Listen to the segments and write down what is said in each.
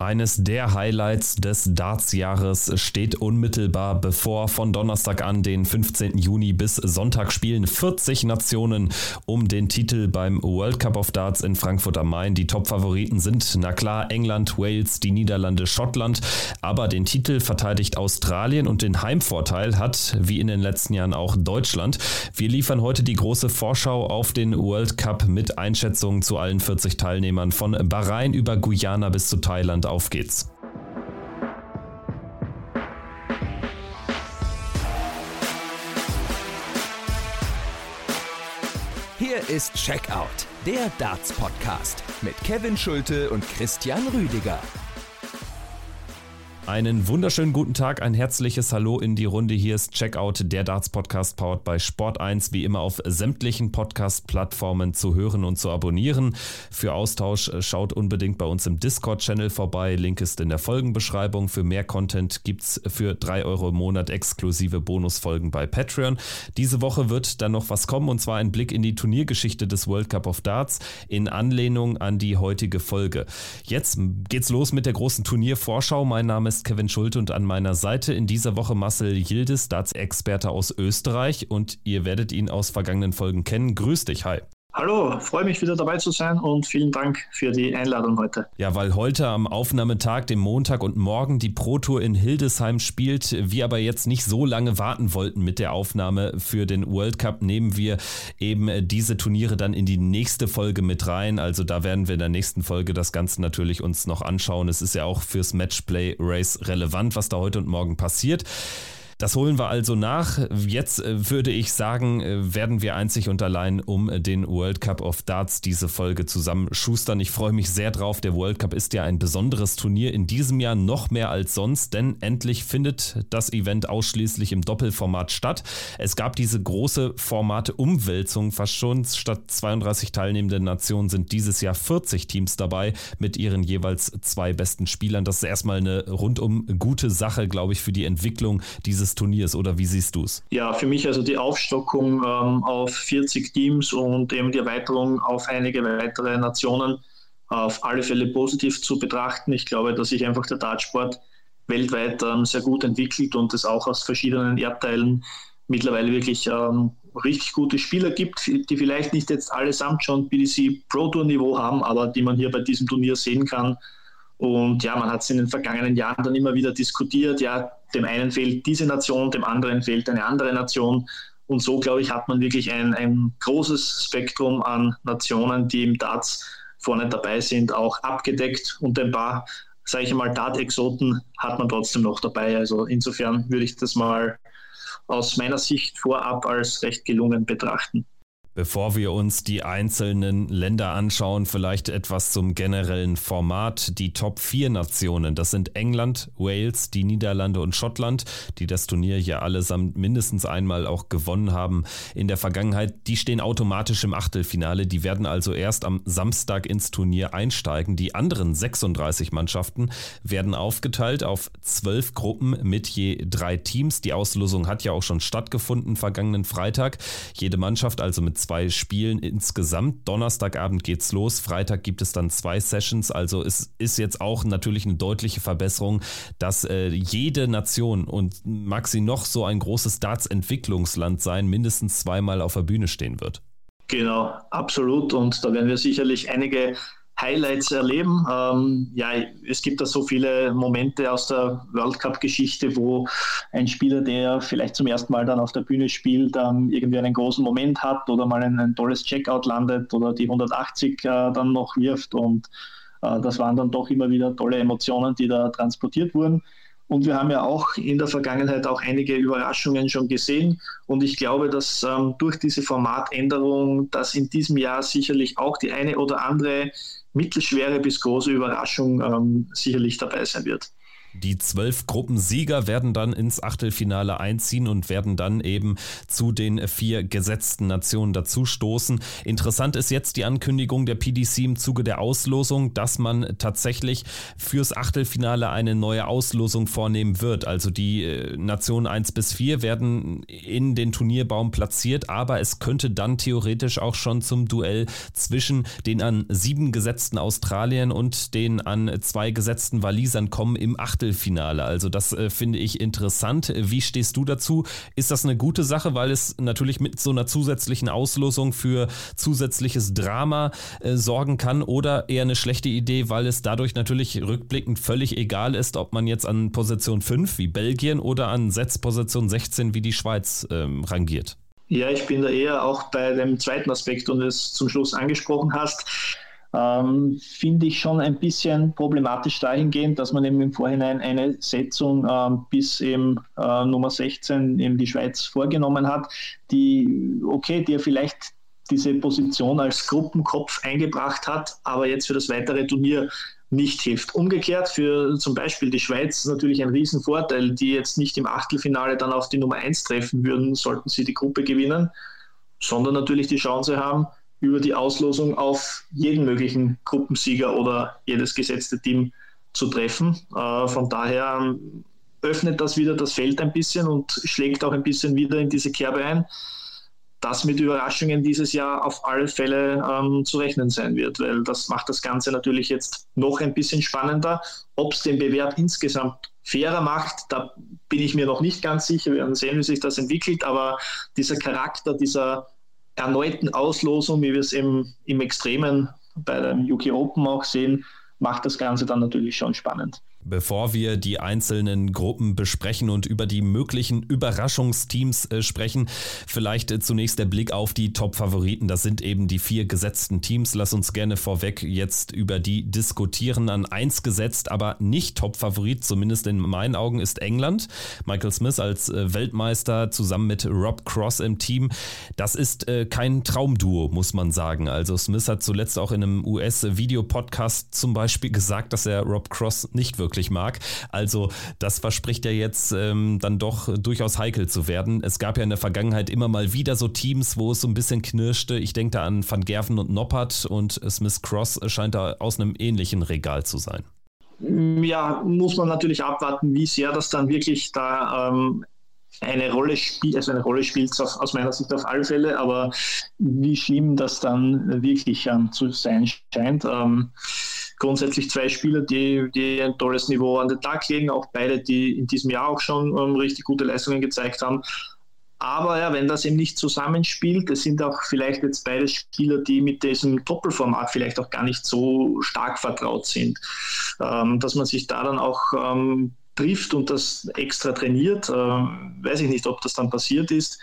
Eines der Highlights des Darts-Jahres steht unmittelbar bevor. Von Donnerstag an, den 15. Juni bis Sonntag spielen 40 Nationen um den Titel beim World Cup of Darts in Frankfurt am Main. Die Top-Favoriten sind, na klar, England, Wales, die Niederlande, Schottland. Aber den Titel verteidigt Australien und den Heimvorteil hat, wie in den letzten Jahren, auch Deutschland. Wir liefern heute die große Vorschau auf den World Cup mit Einschätzungen zu allen 40 Teilnehmern von Bahrain über Guyana bis zu Thailand. Auf geht's. Hier ist Checkout, der Darts-Podcast mit Kevin Schulte und Christian Rüdiger. Einen wunderschönen guten Tag, ein herzliches Hallo in die Runde. Hier ist Checkout, der Darts-Podcast, powered by Sport1, wie immer auf sämtlichen Podcast-Plattformen zu hören und zu abonnieren. Für Austausch schaut unbedingt bei uns im Discord-Channel vorbei, Link ist in der Folgenbeschreibung. Für mehr Content gibt's für 3 Euro im Monat exklusive Bonusfolgen bei Patreon. Diese Woche wird dann noch was kommen, und zwar ein Blick in die Turniergeschichte des World Cup of Darts in Anlehnung an die heutige Folge. Jetzt geht's los mit der großen Turniervorschau. Mein Name ist Kevin Schulte und an meiner Seite in dieser Woche Marcel Yildiz, Darts-Experte aus Österreich, und ihr werdet ihn aus vergangenen Folgen kennen. Grüß dich, hi. Hallo, freue mich wieder dabei zu sein und vielen Dank für die Einladung heute. Ja, weil heute am Aufnahmetag, dem Montag und morgen, die Pro Tour in Hildesheim spielt, wir aber jetzt nicht so lange warten wollten mit der Aufnahme für den World Cup, nehmen wir eben diese Turniere dann in die nächste Folge mit rein. Also da werden wir in der nächsten Folge das Ganze natürlich uns noch anschauen. Es ist ja auch fürs Matchplay Race relevant, was da heute und morgen passiert. Das holen wir also nach. Jetzt würde ich sagen, werden wir einzig und allein um den World Cup of Darts diese Folge zusammenschustern. Ich freue mich sehr drauf. Der World Cup ist ja ein besonderes Turnier in diesem Jahr, noch mehr als sonst, denn endlich findet das Event ausschließlich im Doppelformat statt. Es gab diese große Formate-Umwälzung fast schon. Statt 32 teilnehmenden Nationen sind dieses Jahr 40 Teams dabei mit ihren jeweils 2 besten Spielern. Das ist erstmal eine rundum gute Sache, glaube ich, für die Entwicklung dieses Turniers, oder wie siehst du es? Ja, für mich also die Aufstockung auf 40 Teams und eben die Erweiterung auf einige weitere Nationen auf alle Fälle positiv zu betrachten. Ich glaube, dass sich einfach der Dartsport weltweit sehr gut entwickelt und es auch aus verschiedenen Erdteilen mittlerweile wirklich richtig gute Spieler gibt, die vielleicht nicht jetzt allesamt schon PDC Pro Tour Niveau haben, aber die man hier bei diesem Turnier sehen kann. Und ja, man hat es in den vergangenen Jahren dann immer wieder diskutiert, ja, dem einen fehlt diese Nation, dem anderen fehlt eine andere Nation. Und so, glaube ich, hat man wirklich ein großes Spektrum an Nationen, die im Darts vorne dabei sind, auch abgedeckt. Und ein paar, sage ich mal, Dart-Exoten hat man trotzdem noch dabei. Also insofern würde ich das mal aus meiner Sicht vorab als recht gelungen betrachten. Bevor wir uns die einzelnen Länder anschauen, vielleicht etwas zum generellen Format. Die Top 4 Nationen, das sind England, Wales, die Niederlande und Schottland, die das Turnier ja allesamt mindestens einmal auch gewonnen haben in der Vergangenheit. Die stehen automatisch im Achtelfinale. Die werden also erst am Samstag ins Turnier einsteigen. Die anderen 36 Mannschaften werden aufgeteilt auf 12 Gruppen mit je 3 Teams. Die Auslosung hat ja auch schon stattgefunden vergangenen Freitag. Jede Mannschaft also mit 2 Spielen insgesamt. Donnerstagabend geht's los, Freitag gibt es dann 2 Sessions, also es ist jetzt auch natürlich eine deutliche Verbesserung, dass jede Nation, und mag sie noch so ein großes Darts-Entwicklungsland sein, mindestens 2-mal auf der Bühne stehen wird. Genau, absolut, und da werden wir sicherlich einige Highlights erleben. Ja, es gibt da so viele Momente aus der World Cup-Geschichte, wo ein Spieler, der vielleicht zum ersten Mal dann auf der Bühne spielt, irgendwie einen großen Moment hat oder mal ein tolles Checkout landet oder die 180 dann noch wirft, und das waren dann doch immer wieder tolle Emotionen, die da transportiert wurden. Und wir haben ja auch in der Vergangenheit auch einige Überraschungen schon gesehen. Und ich glaube, dass durch diese Formatänderung, dass in diesem Jahr sicherlich auch die eine oder andere mittelschwere bis große Überraschung sicherlich dabei sein wird. Die 12 Gruppensieger werden dann ins Achtelfinale einziehen und werden dann eben zu den 4 gesetzten Nationen dazustoßen. Interessant ist jetzt die Ankündigung der PDC im Zuge der Auslosung, dass man tatsächlich fürs Achtelfinale eine neue Auslosung vornehmen wird. Also die Nationen 1 bis 4 werden in den Turnierbaum platziert, aber es könnte dann theoretisch auch schon zum Duell zwischen den an 7 gesetzten Australiern und den an 2 gesetzten Walisern kommen im Achtelfinale. Also das finde ich interessant. Wie stehst du dazu? Ist das eine gute Sache, weil es natürlich mit so einer zusätzlichen Auslosung für zusätzliches Drama sorgen kann, oder eher eine schlechte Idee, weil es dadurch natürlich rückblickend völlig egal ist, ob man jetzt an Position 5 wie Belgien oder an Setzposition 16 wie die Schweiz rangiert? Ja, ich bin da eher auch bei dem zweiten Aspekt, und es zum Schluss angesprochen hast. Finde ich schon ein bisschen problematisch dahingehend, dass man eben im Vorhinein eine Setzung bis eben Nummer 16 eben die Schweiz vorgenommen hat, die ja vielleicht diese Position als Gruppenkopf eingebracht hat, aber jetzt für das weitere Turnier nicht hilft. Umgekehrt für zum Beispiel die Schweiz natürlich ein Riesenvorteil, die jetzt nicht im Achtelfinale dann auf die Nummer 1 treffen würden, sollten sie die Gruppe gewinnen, sondern natürlich die Chance haben, über die Auslosung auf jeden möglichen Gruppensieger oder jedes gesetzte Team zu treffen. Von daher öffnet das wieder das Feld ein bisschen und schlägt auch ein bisschen wieder in diese Kerbe ein, dass mit Überraschungen dieses Jahr auf alle Fälle zu rechnen sein wird, weil das macht das Ganze natürlich jetzt noch ein bisschen spannender. Ob es den Bewerb insgesamt fairer macht, da bin ich mir noch nicht ganz sicher. Wir werden sehen, wie sich das entwickelt, aber dieser Charakter dieser erneuten Auslosung, wie wir es im Extremen bei dem UK Open auch sehen, macht das Ganze dann natürlich schon spannend. Bevor wir die einzelnen Gruppen besprechen und über die möglichen Überraschungsteams sprechen, vielleicht zunächst der Blick auf die Top-Favoriten. Das sind eben die 4 gesetzten Teams. Lass uns gerne vorweg jetzt über die diskutieren. An 1 gesetzt, aber nicht Top-Favorit, zumindest in meinen Augen, ist England. Michael Smith als Weltmeister zusammen mit Rob Cross im Team. Das ist kein Traumduo, muss man sagen. Also Smith hat zuletzt auch in einem US-Video-Podcast zum Beispiel gesagt, dass er Rob Cross nicht wirklich mag. Also das verspricht ja jetzt dann doch durchaus heikel zu werden. Es gab ja in der Vergangenheit immer mal wieder so Teams, wo es so ein bisschen knirschte. Ich denke da an Van Gerven und Noppert, und Smith Cross scheint da aus einem ähnlichen Regal zu sein. Ja, muss man natürlich abwarten, wie sehr das dann wirklich da eine Rolle spielt. Also eine Rolle spielt es aus meiner Sicht auf alle Fälle, aber wie schlimm das dann wirklich zu sein scheint. Grundsätzlich 2 Spieler, die ein tolles Niveau an den Tag legen, auch beide, die in diesem Jahr auch schon richtig gute Leistungen gezeigt haben. Aber ja, wenn das eben nicht zusammenspielt, es sind auch vielleicht jetzt beide Spieler, die mit diesem Doppelformat vielleicht auch gar nicht so stark vertraut sind, dass man sich da dann auch trifft und das extra trainiert. Weiß ich nicht, ob das dann passiert ist.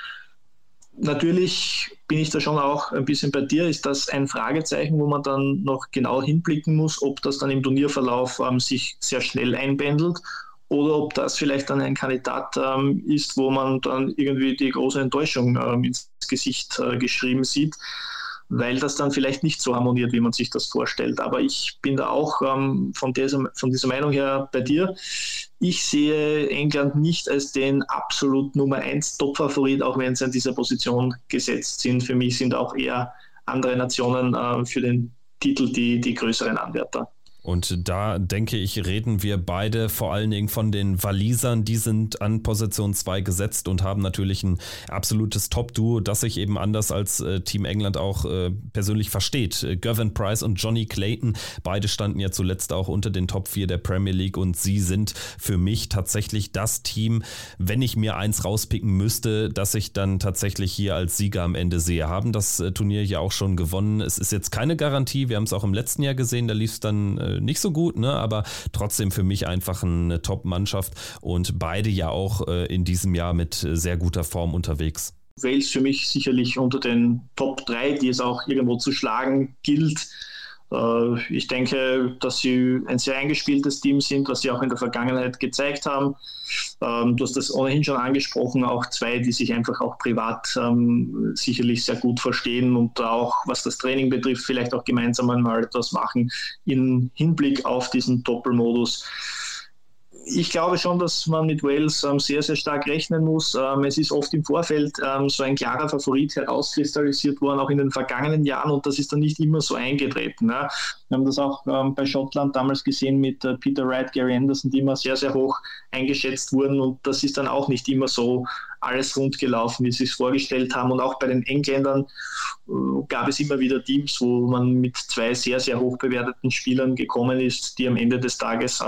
Natürlich bin ich da schon auch ein bisschen bei dir, ist das ein Fragezeichen, wo man dann noch genau hinblicken muss, ob das dann im Turnierverlauf sich sehr schnell einpendelt oder ob das vielleicht dann ein Kandidat ist, wo man dann irgendwie die große Enttäuschung ins Gesicht geschrieben sieht, weil das dann vielleicht nicht so harmoniert, wie man sich das vorstellt. Aber ich bin da auch von dieser Meinung her bei dir. Ich sehe England nicht als den absolut Nummer 1 Top-Favorit, auch wenn sie an dieser Position gesetzt sind. Für mich sind auch eher andere Nationen für den Titel die größeren Anwärter. Und da, denke ich, reden wir beide vor allen Dingen von den Walisern. Die sind an Position 2 gesetzt und haben natürlich ein absolutes Top-Duo, das sich eben anders als Team England auch persönlich versteht. Gervin Price und Johnny Clayton, beide standen ja zuletzt auch unter den Top 4 der Premier League, und sie sind für mich tatsächlich das Team, wenn ich mir eins rauspicken müsste, dass ich dann tatsächlich hier als Sieger am Ende sehe. Haben das Turnier ja auch schon gewonnen. Es ist jetzt keine Garantie, wir haben es auch im letzten Jahr gesehen, da lief es dann nicht so gut, ne? Aber trotzdem für mich einfach eine Top-Mannschaft und beide ja auch in diesem Jahr mit sehr guter Form unterwegs. Wales für mich sicherlich unter den Top 3, die es auch irgendwo zu schlagen gilt. Ich denke, dass sie ein sehr eingespieltes Team sind, was sie auch in der Vergangenheit gezeigt haben. Du hast das ohnehin schon angesprochen, auch 2, die sich einfach auch privat sicherlich sehr gut verstehen und auch, was das Training betrifft, vielleicht auch gemeinsam einmal etwas machen im Hinblick auf diesen Doppelmodus. Ich glaube schon, dass man mit Wales sehr, sehr stark rechnen muss. Es ist oft im Vorfeld so ein klarer Favorit herauskristallisiert worden, auch in den vergangenen Jahren, und das ist dann nicht immer so eingetreten. Ja. Wir haben das auch bei Schottland damals gesehen mit Peter Wright, Gary Anderson, die immer sehr, sehr hoch eingeschätzt wurden, und das ist dann auch nicht immer so alles rund gelaufen, wie sie es vorgestellt haben. Und auch bei den Engländern gab es immer wieder Teams, wo man mit 2 sehr, sehr hoch bewerteten Spielern gekommen ist, die am Ende des Tages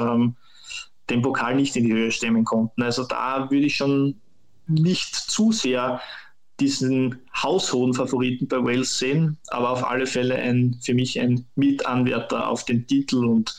den Pokal nicht in die Höhe stemmen konnten. Also da würde ich schon nicht zu sehr diesen haushohen Favoriten bei Wales sehen, aber auf alle Fälle für mich ein Mitanwärter auf den Titel, und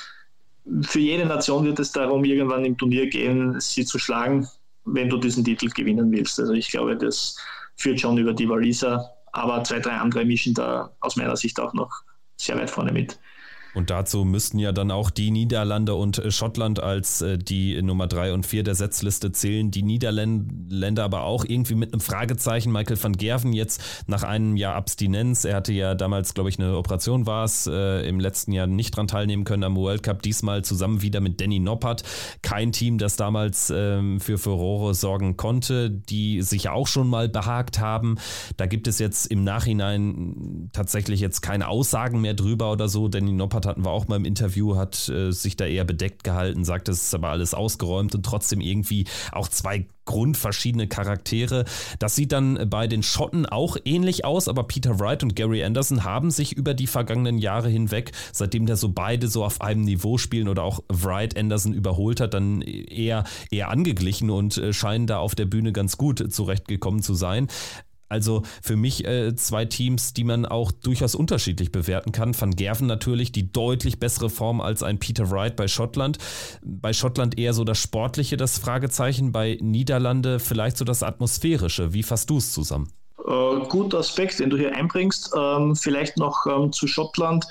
für jede Nation wird es darum irgendwann im Turnier gehen, sie zu schlagen, wenn du diesen Titel gewinnen willst. Also ich glaube, das führt schon über die Waliser, aber 2, 3 andere mischen da aus meiner Sicht auch noch sehr weit vorne mit. Und dazu müssten ja dann auch die Niederlande und Schottland als die Nummer 3 und 4 der Setzliste zählen. Die Niederländer aber auch irgendwie mit einem Fragezeichen. Michael van Gerwen jetzt nach einem Jahr Abstinenz. Er hatte ja damals, glaube ich, eine Operation war es, im letzten Jahr nicht dran teilnehmen können am World Cup. Diesmal zusammen wieder mit Danny Noppert. Kein Team, das damals für Furore sorgen konnte, die sich auch schon mal behagt haben. Da gibt es jetzt im Nachhinein tatsächlich jetzt keine Aussagen mehr drüber oder so. Danny Noppert hatten wir auch mal im Interview, hat sich da eher bedeckt gehalten, sagt, es ist aber alles ausgeräumt, und trotzdem irgendwie auch 2 grundverschiedene Charaktere. Das sieht dann bei den Schotten auch ähnlich aus, aber Peter Wright und Gary Anderson haben sich über die vergangenen Jahre hinweg, seitdem der so beide so auf einem Niveau spielen oder auch Wright Anderson überholt hat, dann eher angeglichen und scheinen da auf der Bühne ganz gut zurechtgekommen zu sein. Also für mich 2 Teams, die man auch durchaus unterschiedlich bewerten kann. Van Gerwen natürlich die deutlich bessere Form als ein Peter Wright bei Schottland. Bei Schottland eher so das Sportliche, das Fragezeichen. Bei Niederlande vielleicht so das Atmosphärische. Wie fasst du es zusammen? Guter Aspekt, den du hier einbringst. Vielleicht noch zu Schottland.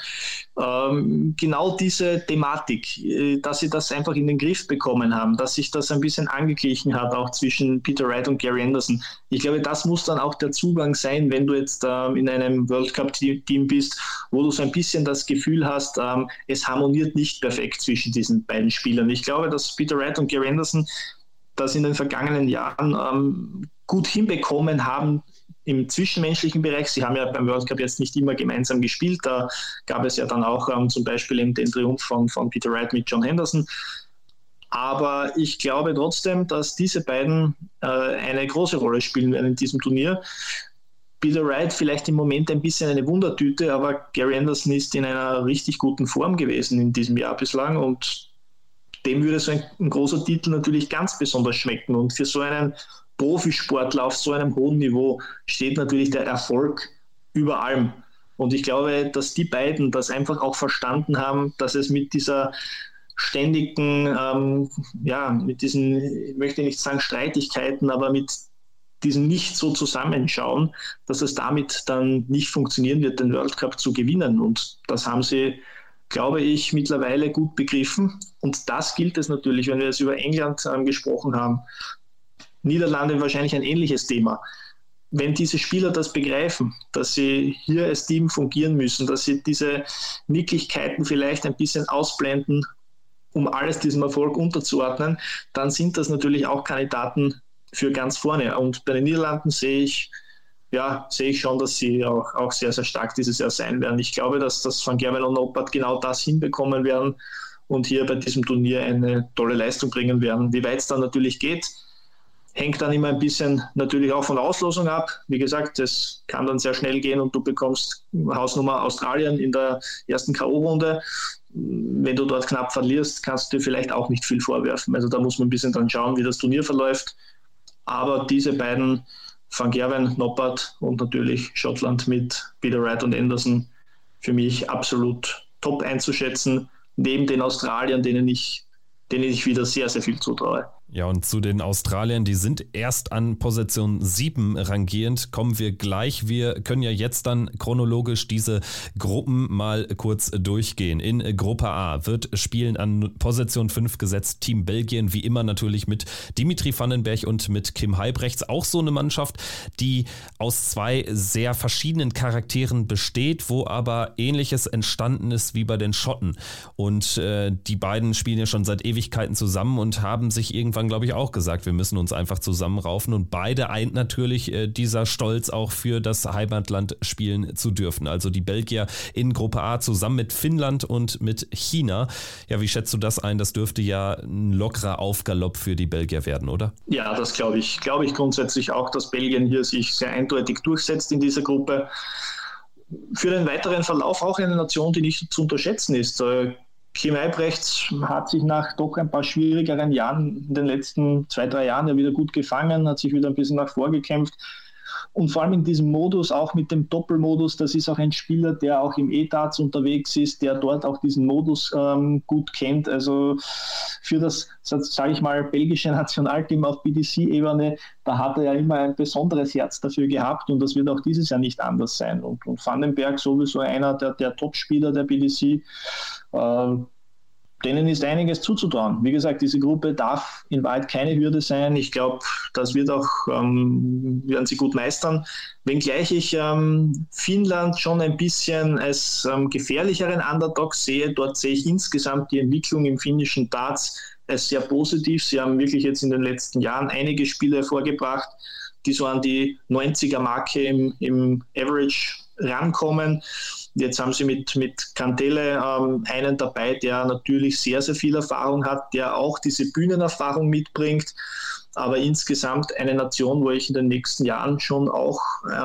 Genau diese Thematik, dass sie das einfach in den Griff bekommen haben, dass sich das ein bisschen angeglichen hat, auch zwischen Peter Wright und Gary Anderson. Ich glaube, das muss dann auch der Zugang sein, wenn du jetzt in einem World Cup-Team bist, wo du so ein bisschen das Gefühl hast, es harmoniert nicht perfekt zwischen diesen beiden Spielern. Ich glaube, dass Peter Wright und Gary Anderson das in den vergangenen Jahren gut hinbekommen haben, im zwischenmenschlichen Bereich. Sie haben ja beim World Cup jetzt nicht immer gemeinsam gespielt. Da gab es ja dann auch zum Beispiel den Triumph von Peter Wright mit John Henderson. Aber ich glaube trotzdem, dass diese beiden eine große Rolle spielen werden in diesem Turnier. Peter Wright vielleicht im Moment ein bisschen eine Wundertüte, aber Gary Anderson ist in einer richtig guten Form gewesen in diesem Jahr bislang, und dem würde so ein großer Titel natürlich ganz besonders schmecken. Und für so einen Profisportler auf so einem hohen Niveau steht natürlich der Erfolg über allem. Und ich glaube, dass die beiden das einfach auch verstanden haben, dass es mit dieser ständigen, mit diesen, ich möchte nicht sagen Streitigkeiten, aber mit diesem nicht so Zusammenschauen, dass es damit dann nicht funktionieren wird, den World Cup zu gewinnen. Und das haben sie, glaube ich, mittlerweile gut begriffen. Und das gilt es natürlich, wenn wir jetzt über England gesprochen haben. Niederlande wahrscheinlich ein ähnliches Thema. Wenn diese Spieler das begreifen, dass sie hier als Team fungieren müssen, dass sie diese Nicklichkeiten vielleicht ein bisschen ausblenden, um alles diesem Erfolg unterzuordnen, dann sind das natürlich auch Kandidaten für ganz vorne. Und bei den Niederlanden sehe ich schon, dass sie auch sehr, sehr stark dieses Jahr sein werden. Ich glaube, dass das Van Gerwen und Noppert genau das hinbekommen werden und hier bei diesem Turnier eine tolle Leistung bringen werden. Wie weit es dann natürlich geht, hängt dann immer ein bisschen natürlich auch von der Auslosung ab. Wie gesagt, es kann dann sehr schnell gehen und du bekommst Hausnummer Australien in der ersten K.O.-Runde. Wenn du dort knapp verlierst, kannst du dir vielleicht auch nicht viel vorwerfen. Also da muss man ein bisschen dann schauen, wie das Turnier verläuft. Aber diese beiden, Van Gerwen, Noppert und natürlich Schottland mit Peter Wright und Anderson, für mich absolut top einzuschätzen, neben den Australiern, denen ich wieder sehr, sehr viel zutraue. Ja, und zu den Australiern, die sind erst an Position 7 rangierend, kommen wir gleich. Wir können ja jetzt dann chronologisch diese Gruppen mal kurz durchgehen. In Gruppe A wird spielen an Position 5 gesetzt Team Belgien, wie immer natürlich mit Dimitri Vandenberg und mit Kim Huybrechts. Auch so eine Mannschaft, die aus zwei sehr verschiedenen Charakteren besteht, wo aber Ähnliches entstanden ist wie bei den Schotten. Und die beiden spielen ja schon seit Ewigkeiten zusammen und haben sich irgendwann, glaube ich, auch gesagt, wir müssen uns einfach zusammenraufen, und beide eint natürlich dieser Stolz, auch für das Heimatland spielen zu dürfen. Also die Belgier in Gruppe A zusammen mit Finnland und mit China. Ja, wie schätzt du das ein? Das dürfte ja ein lockerer Aufgalopp für die Belgier werden, oder? Ja, das glaube ich. Glaube ich grundsätzlich auch, dass Belgien hier sich sehr eindeutig durchsetzt in dieser Gruppe. Für den weiteren Verlauf auch eine Nation, die nicht zu unterschätzen ist. Kim Huybrechts hat sich nach doch ein paar schwierigeren Jahren in den letzten 2-3 Jahren ja wieder gut gefangen, hat sich wieder ein bisschen nach vorgekämpft. Und vor allem in diesem Modus, auch mit dem Doppelmodus, das ist auch ein Spieler, der auch im E-Darts unterwegs ist, der dort auch diesen Modus gut kennt. Also für das, sage ich mal, belgische Nationalteam auf BDC-Ebene, da hat er ja immer ein besonderes Herz dafür gehabt, und das wird auch dieses Jahr nicht anders sein. Und Vandenberg sowieso einer der Top-Spieler der BDC. Denen ist einiges zuzutrauen. Wie gesagt, diese Gruppe darf in Wahrheit keine Hürde sein. Ich glaube, das wird auch, werden sie gut meistern. Wenngleich ich Finnland schon ein bisschen als gefährlicheren Underdog sehe. Dort sehe ich insgesamt die Entwicklung im finnischen Darts als sehr positiv. Sie haben wirklich jetzt in den letzten Jahren einige Spiele hervorgebracht, die so an die 90er-Marke im Average rankommen. Jetzt haben sie mit Kantele einen dabei, der natürlich sehr, sehr viel Erfahrung hat, der auch diese Bühnenerfahrung mitbringt. Aber insgesamt eine Nation, wo ich in den nächsten Jahren schon auch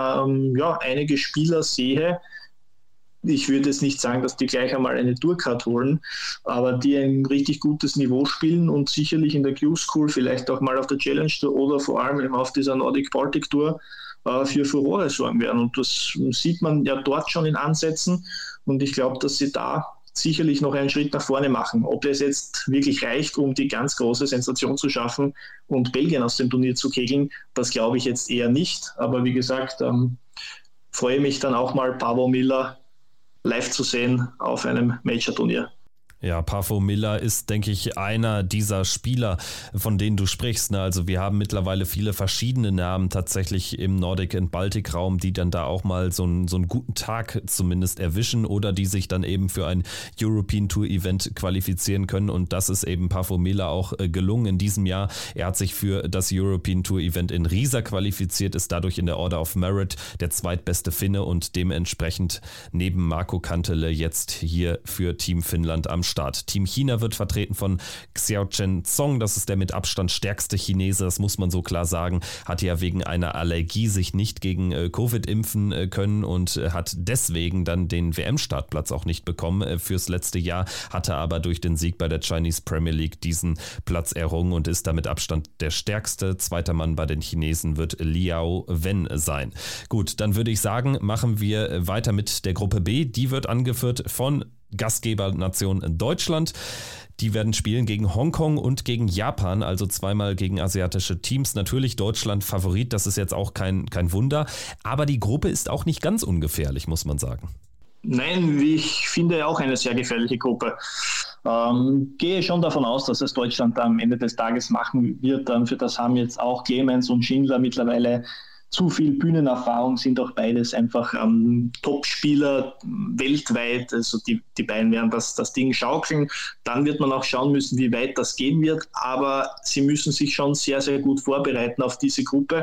einige Spieler sehe. Ich würde jetzt nicht sagen, dass die gleich einmal eine Tourcard holen, aber die ein richtig gutes Niveau spielen und sicherlich in der Q-School, vielleicht auch mal auf der Challenge Tour oder vor allem eben auf dieser Nordic Baltic Tour für Furore sorgen werden. Und das sieht man ja dort schon in Ansätzen. Und ich glaube, dass sie da sicherlich noch einen Schritt nach vorne machen. Ob das jetzt wirklich reicht, um die ganz große Sensation zu schaffen und Belgien aus dem Turnier zu kegeln, das glaube ich jetzt eher nicht. Aber wie gesagt, freue mich dann auch mal Paavo Miller live zu sehen auf einem Major-Turnier. Ja, Paavo Miller ist, denke ich, einer dieser Spieler, von denen du sprichst. Also wir haben mittlerweile viele verschiedene Namen tatsächlich im Nordic- und Baltic-Raum, die dann da auch mal so einen guten Tag zumindest erwischen oder die sich dann eben für ein European Tour Event qualifizieren können. Und das ist eben Paavo Miller auch gelungen in diesem Jahr. Er hat sich für das European Tour Event in Riesa qualifiziert, ist dadurch in der Order of Merit der zweitbeste Finne und dementsprechend neben Marco Kantele jetzt hier für Team Finnland am Start. Team China wird vertreten von Xiaochen Zong, das ist der mit Abstand stärkste Chinese, das muss man so klar sagen, hat ja wegen einer Allergie sich nicht gegen Covid impfen können und hat deswegen dann den WM-Startplatz auch nicht bekommen fürs letzte Jahr, hatte aber durch den Sieg bei der Chinese Premier League diesen Platz errungen und ist damit Abstand der stärkste. Zweiter Mann bei den Chinesen wird Liao Wen sein. Gut, dann würde ich sagen, machen wir weiter mit der Gruppe B. Die wird angeführt von Gastgebernation Deutschland. Die werden spielen gegen Hongkong und gegen Japan, also zweimal gegen asiatische Teams. Natürlich Deutschland Favorit, das ist jetzt auch kein Wunder. Aber die Gruppe ist auch nicht ganz ungefährlich, muss man sagen. Nein, ich finde auch eine sehr gefährliche Gruppe. Gehe schon davon aus, dass es Deutschland am Ende des Tages machen wird. Für das haben jetzt auch Clemens und Schindler mittlerweile zu viel Bühnenerfahrung, sind auch beides einfach Top-Spieler weltweit. Also die beiden werden das Ding schaukeln. Dann wird man auch schauen müssen, wie weit das gehen wird. Aber sie müssen sich schon sehr, sehr gut vorbereiten auf diese Gruppe.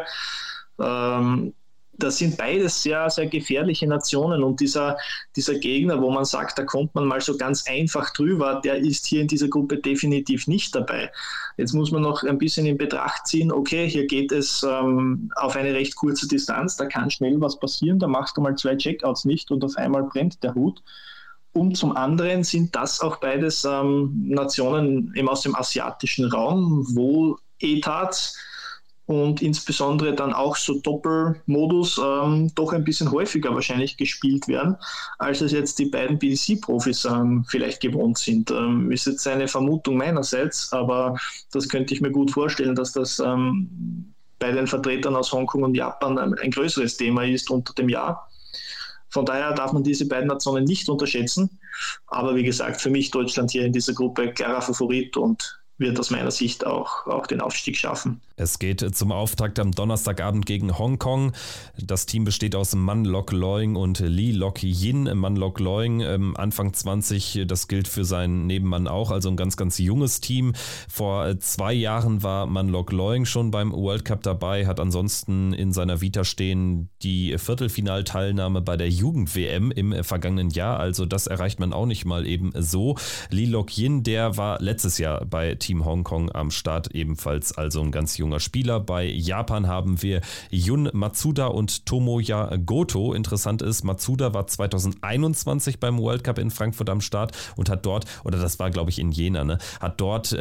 Das sind beides sehr, sehr gefährliche Nationen und dieser Gegner, wo man sagt, da kommt man mal so ganz einfach drüber, der ist hier in dieser Gruppe definitiv nicht dabei. Jetzt muss man noch ein bisschen in Betracht ziehen, okay, hier geht es auf eine recht kurze Distanz, da kann schnell was passieren, da machst du mal 2 Checkouts nicht und auf einmal brennt der Hut. Und zum anderen sind das auch beides Nationen eben aus dem asiatischen Raum, wo E-Darts und insbesondere dann auch so Doppelmodus doch ein bisschen häufiger wahrscheinlich gespielt werden, als es jetzt die beiden BDC-Profis vielleicht gewohnt sind. Ist jetzt eine Vermutung meinerseits, aber das könnte ich mir gut vorstellen, dass das bei den Vertretern aus Hongkong und Japan ein größeres Thema ist unter dem Jahr. Von daher darf man diese beiden Nationen nicht unterschätzen. Aber wie gesagt, für mich Deutschland hier in dieser Gruppe klarer Favorit und wird aus meiner Sicht auch den Aufstieg schaffen. Es geht zum Auftakt am Donnerstagabend gegen Hongkong. Das Team besteht aus Man Lok Leung und Lee Lok Yin. Man Lok Leung, Anfang 20, das gilt für seinen Nebenmann auch, also ein ganz, ganz junges Team. Vor 2 Jahren war Man Lok Leung schon beim World Cup dabei, hat ansonsten in seiner Vita stehen die Viertelfinalteilnahme bei der Jugend-WM im vergangenen Jahr, also das erreicht man auch nicht mal eben so. Lee Lok Yin, der war letztes Jahr bei Team Hongkong am Start, ebenfalls also ein ganz junger Spieler. Bei Japan haben wir Jun Matsuda und Tomoya Goto. Interessant ist, Matsuda war 2021 beim World Cup in Frankfurt am Start und hat dort, oder das war glaube ich in Jena, hat dort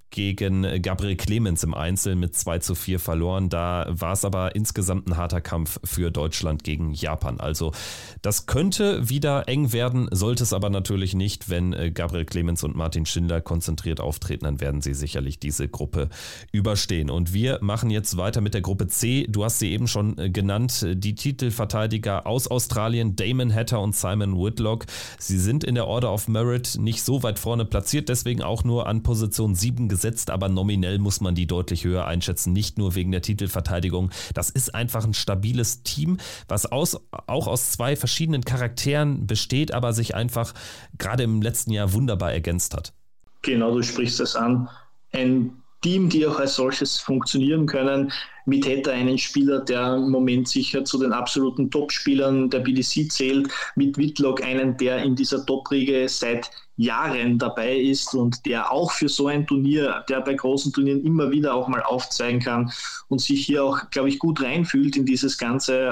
gegen Gabriel Clemens im Einzel mit 2:4 verloren. Da war es aber insgesamt ein harter Kampf für Deutschland gegen Japan. Also das könnte wieder eng werden, sollte es aber natürlich nicht. Wenn Gabriel Clemens und Martin Schindler konzentriert auftreten, dann werden sie sicherlich diese Gruppe überstehen. Und wir machen jetzt weiter mit der Gruppe C. Du hast sie eben schon genannt, die Titelverteidiger aus Australien, Damon Hatter und Simon Whitlock. Sie sind in der Order of Merit nicht so weit vorne platziert, deswegen auch nur an Position 7 gesetzt, aber nominell muss man die deutlich höher einschätzen, nicht nur wegen der Titelverteidigung. Das ist einfach ein stabiles Team, was auch aus 2 verschiedenen Charakteren besteht, aber sich einfach gerade im letzten Jahr wunderbar ergänzt hat. Genau, du sprichst es an. Ein Team, die auch als solches funktionieren können. Mit Hatter einen Spieler, der im Moment sicher zu den absoluten Top-Spielern der BDC zählt. Mit Whitlock einen, der in dieser Top-Riege seit Jahren dabei ist und der auch für so ein Turnier, der bei großen Turnieren immer wieder auch mal aufzeigen kann und sich hier auch, glaube ich, gut reinfühlt in dieses ganze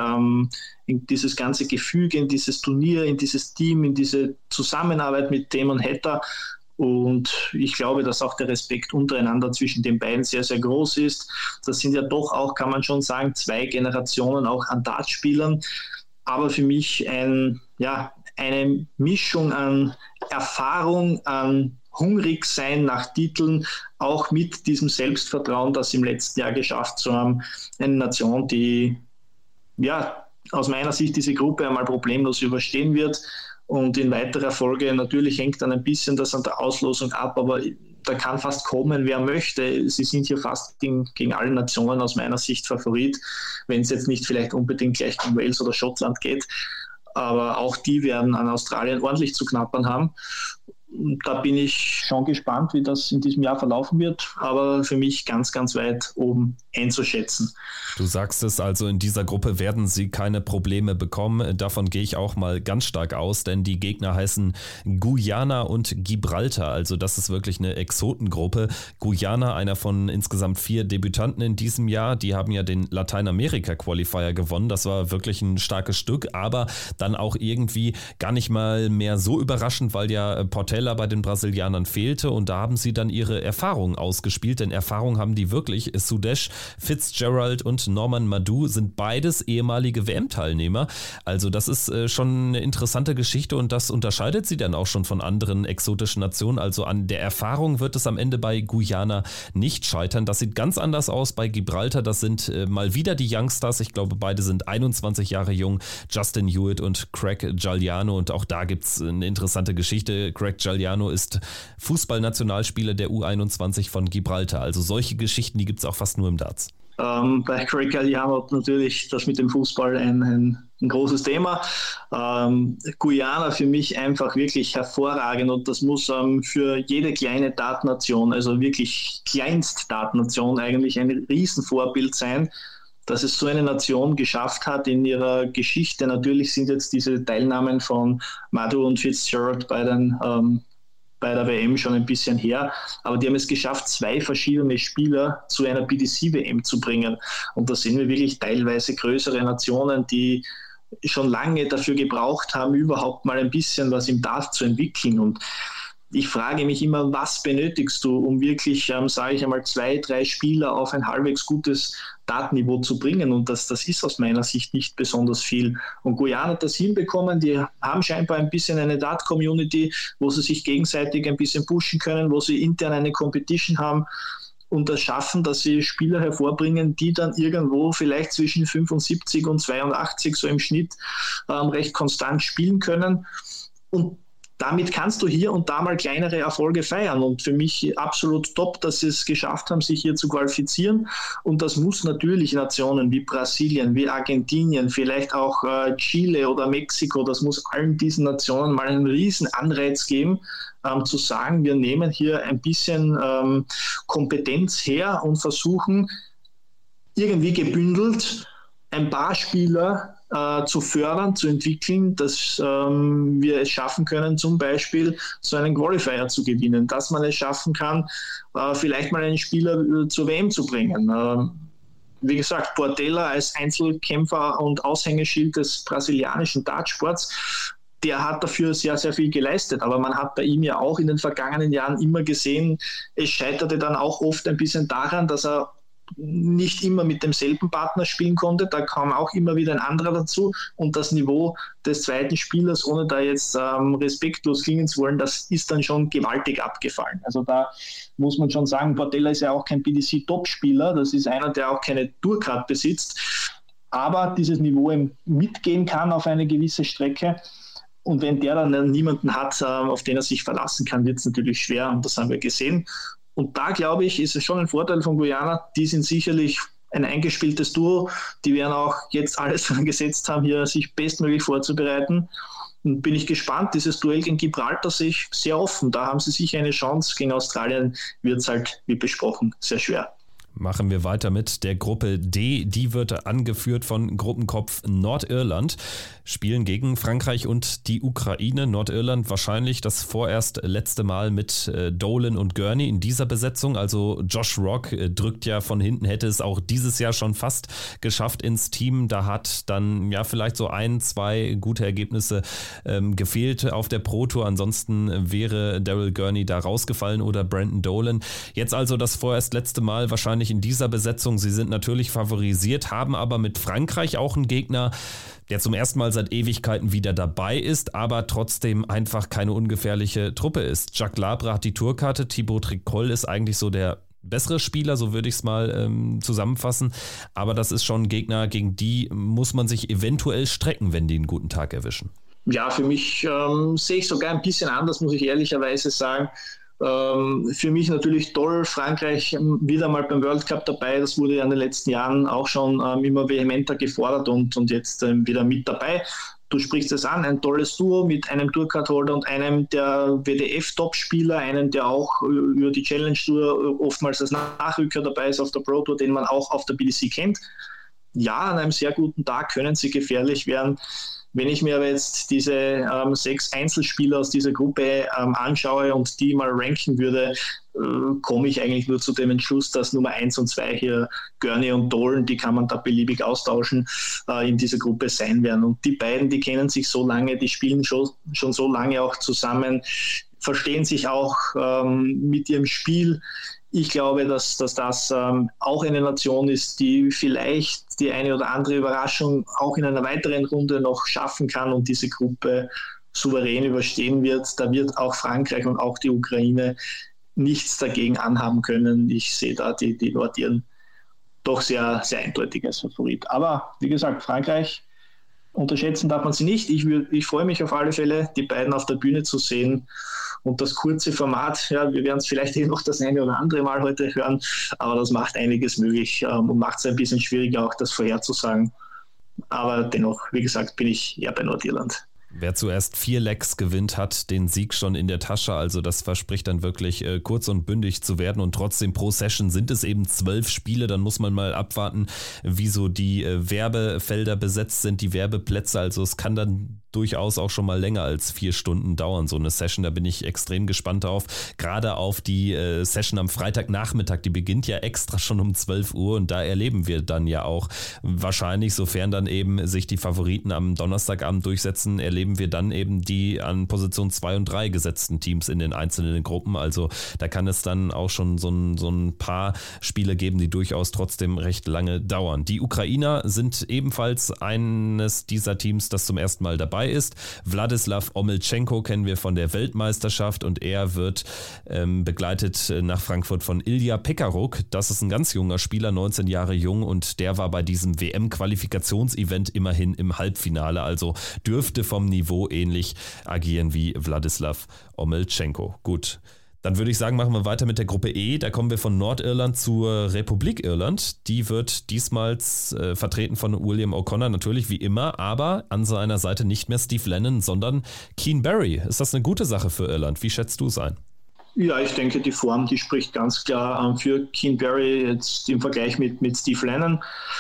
Gefüge, in dieses Turnier, in dieses Team, in diese Zusammenarbeit mit Damon Hatter. Und ich glaube, dass auch der Respekt untereinander zwischen den beiden sehr, sehr groß ist. Das sind ja doch auch, kann man schon sagen, 2 Generationen auch an Dartspielern. Aber für mich eine Mischung an Erfahrung, an hungrig sein nach Titeln, auch mit diesem Selbstvertrauen, das im letzten Jahr geschafft zu haben. Eine Nation, die aus meiner Sicht diese Gruppe einmal problemlos überstehen wird. Und in weiterer Folge, natürlich hängt dann ein bisschen das an der Auslosung ab, aber da kann fast kommen, wer möchte. Sie sind hier fast gegen alle Nationen aus meiner Sicht Favorit, wenn es jetzt nicht vielleicht unbedingt gleich gegen Wales oder Schottland geht. Aber auch die werden an Australien ordentlich zu knappern haben. Da bin ich schon gespannt, wie das in diesem Jahr verlaufen wird, aber für mich ganz, ganz weit oben einzuschätzen. Du sagst es, also in dieser Gruppe werden sie keine Probleme bekommen. Davon gehe ich auch mal ganz stark aus, denn die Gegner heißen Guyana und Gibraltar. Also das ist wirklich eine Exotengruppe. Guyana, einer von insgesamt 4 Debütanten in diesem Jahr. Die haben ja den Lateinamerika-Qualifier gewonnen. Das war wirklich ein starkes Stück, aber dann auch irgendwie gar nicht mal mehr so überraschend, weil ja Portela bei den Brasilianern fehlte und da haben sie dann ihre Erfahrungen ausgespielt, denn Erfahrung haben die wirklich. Sudesh Fitzgerald und Norman Madu sind beides ehemalige WM-Teilnehmer, also das ist schon eine interessante Geschichte und das unterscheidet sie dann auch schon von anderen exotischen Nationen, also an der Erfahrung wird es am Ende bei Guyana nicht scheitern. Das sieht ganz anders aus bei Gibraltar, das sind mal wieder die Youngstars, ich glaube beide sind 21 Jahre jung, Justin Hewitt und Craig Giuliano und auch da gibt es eine interessante Geschichte. Craig Giuliano ist Fußballnationalspieler der U21 von Gibraltar. Also solche Geschichten, die gibt es auch fast nur im Darts. Bei Craig Giuliano natürlich das mit dem Fußball ein großes Thema. Guyana für mich einfach wirklich hervorragend und das muss für jede kleine Dartnation, also wirklich Kleinst-Dartnation eigentlich ein Riesenvorbild sein, dass es so eine Nation geschafft hat in ihrer Geschichte. Natürlich sind jetzt diese Teilnahmen von Madu und Fitzgerald bei der WM schon ein bisschen her, aber die haben es geschafft, 2 verschiedene Spieler zu einer BDC-WM zu bringen. Und da sehen wir wirklich teilweise größere Nationen, die schon lange dafür gebraucht haben, überhaupt mal ein bisschen was im Dart zu entwickeln. Und ich frage mich immer, was benötigst du, um wirklich, sage ich einmal, 2-3 Spieler auf ein halbwegs gutes Datenniveau zu bringen, und das ist aus meiner Sicht nicht besonders viel. Und Guyana hat das hinbekommen, die haben scheinbar ein bisschen eine Dart-Community, wo sie sich gegenseitig ein bisschen pushen können, wo sie intern eine Competition haben und das schaffen, dass sie Spieler hervorbringen, die dann irgendwo vielleicht zwischen 75 und 82 so im Schnitt recht konstant spielen können, und damit kannst du hier und da mal kleinere Erfolge feiern, und für mich absolut top, dass sie es geschafft haben, sich hier zu qualifizieren, und das muss natürlich Nationen wie Brasilien, wie Argentinien, vielleicht auch Chile oder Mexiko, das muss allen diesen Nationen mal einen riesen Anreiz geben, zu sagen, wir nehmen hier ein bisschen Kompetenz her und versuchen irgendwie gebündelt ein paar Spieler zu fördern, zu entwickeln, dass wir es schaffen können, zum Beispiel so einen Qualifier zu gewinnen, dass man es schaffen kann, vielleicht mal einen Spieler zur WM zu bringen. Wie gesagt, Portela als Einzelkämpfer und Aushängeschild des brasilianischen Dartsports, der hat dafür sehr, sehr viel geleistet. Aber man hat bei ihm ja auch in den vergangenen Jahren immer gesehen, es scheiterte dann auch oft ein bisschen daran, dass er nicht immer mit demselben Partner spielen konnte. Da kam auch immer wieder ein anderer dazu, und das Niveau des zweiten Spielers, ohne da jetzt respektlos klingen zu wollen, das ist dann schon gewaltig abgefallen. Also da muss man schon sagen, Portela ist ja auch kein BDC-Top-Spieler, das ist einer, der auch keine Tourcard besitzt, aber dieses Niveau mitgehen kann auf eine gewisse Strecke. Und wenn der dann niemanden hat, auf den er sich verlassen kann, wird es natürlich schwer, und das haben wir gesehen. Und da, glaube ich, ist es schon ein Vorteil von Guyana. Die sind sicherlich ein eingespieltes Duo. Die werden auch jetzt alles dran gesetzt haben, hier sich bestmöglich vorzubereiten. Und bin ich gespannt. Dieses Duell gegen Gibraltar sehe ich sehr offen. Da haben sie sicher eine Chance. Gegen Australien wird es halt, wie besprochen, sehr schwer. Machen wir weiter mit der Gruppe D. Die wird angeführt von Gruppenkopf Nordirland. Spielen gegen Frankreich und die Ukraine. Nordirland wahrscheinlich das vorerst letzte Mal mit Dolan und Gurney in dieser Besetzung. Also Josh Rock drückt ja von hinten, hätte es auch dieses Jahr schon fast geschafft ins Team. Da hat dann ja vielleicht so 1-2 gute Ergebnisse gefehlt auf der Pro Tour. Ansonsten wäre Daryl Gurney da rausgefallen oder Brandon Dolan. Jetzt also das vorerst letzte Mal wahrscheinlich in dieser Besetzung. Sie sind natürlich favorisiert, haben aber mit Frankreich auch einen Gegner, der zum ersten Mal seit Ewigkeiten wieder dabei ist, aber trotzdem einfach keine ungefährliche Truppe ist. Jacques Labre hat die Tourkarte, Thibaut Tricol ist eigentlich so der bessere Spieler, so würde ich es mal zusammenfassen, aber das ist schon ein Gegner, gegen die muss man sich eventuell strecken, wenn die einen guten Tag erwischen. Ja, für mich sehe ich sogar ein bisschen anders, muss ich ehrlicherweise sagen. Für mich natürlich toll, Frankreich wieder mal beim World Cup dabei, das wurde ja in den letzten Jahren auch schon immer vehementer gefordert und jetzt wieder mit dabei. Du sprichst es an, ein tolles Duo mit einem Tourcard-Holder und einem der WDF-Top-Spieler, einem, der auch über die Challenge Tour oftmals als Nachrücker dabei ist auf der Pro Tour, den man auch auf der BDC kennt. Ja, an einem sehr guten Tag können sie gefährlich werden. Wenn ich mir aber jetzt diese 6 Einzelspieler aus dieser Gruppe anschaue und die mal ranken würde, komme ich eigentlich nur zu dem Entschluss, dass Nummer 1 und 2 hier Gurney und Dolan, die kann man da beliebig austauschen, in dieser Gruppe sein werden. Und die beiden, die kennen sich so lange, die spielen schon so lange auch zusammen, verstehen sich auch mit ihrem Spiel. Ich glaube, dass das auch eine Nation ist, die vielleicht die eine oder andere Überraschung auch in einer weiteren Runde noch schaffen kann und diese Gruppe souverän überstehen wird. Da wird auch Frankreich und auch die Ukraine nichts dagegen anhaben können. Ich sehe da die Nordiren doch sehr, sehr eindeutig als Favorit. Aber wie gesagt, Frankreich, unterschätzen darf man sie nicht. Ich freue mich auf alle Fälle, die beiden auf der Bühne zu sehen. Und das kurze Format, ja, wir werden es vielleicht noch das eine oder andere Mal heute hören, aber das macht einiges möglich und macht es ein bisschen schwieriger, auch das vorherzusagen. Aber dennoch, wie gesagt, bin ich eher bei Nordirland. Wer zuerst 4 Legs gewinnt, hat den Sieg schon in der Tasche. Also das verspricht dann wirklich kurz und bündig zu werden. Und trotzdem pro Session sind es eben 12 Spiele. Dann muss man mal abwarten, wie so die Werbefelder besetzt sind, die Werbeplätze. Also es kann dann durchaus auch schon mal länger als 4 Stunden dauern, so eine Session. Da bin ich extrem gespannt drauf. Gerade auf die Session am Freitagnachmittag. Die beginnt ja extra schon um 12 Uhr. Und da erleben wir dann ja auch wahrscheinlich, sofern dann eben sich die Favoriten am Donnerstagabend durchsetzen, erleben erleben wir dann eben die an Position 2 und 3 gesetzten Teams in den einzelnen Gruppen. Also da kann es dann auch schon so ein paar Spiele geben, die durchaus trotzdem recht lange dauern. Die Ukrainer sind ebenfalls eines dieser Teams, das zum ersten Mal dabei ist. Wladislav Omelchenko kennen wir von der Weltmeisterschaft und er wird begleitet nach Frankfurt von Ilya Pekaruk. Das ist ein ganz junger Spieler, 19 Jahre jung, und der war bei diesem WM-Qualifikationsevent immerhin im Halbfinale, also dürfte vom Niveau ähnlich agieren wie Wladislav Omelchenko. Gut. Dann würde ich sagen, machen wir weiter mit der Gruppe E. Da kommen wir von Nordirland zur Republik Irland. Die wird diesmal vertreten von William O'Connor, natürlich wie immer, aber an seiner Seite nicht mehr Steve Lennon, sondern Keane Barry. Ist das eine gute Sache für Irland? Wie schätzt du es ein? Ja, ich denke, die Form, die spricht ganz klar für Keane Barry jetzt im Vergleich mit Steve Lennon.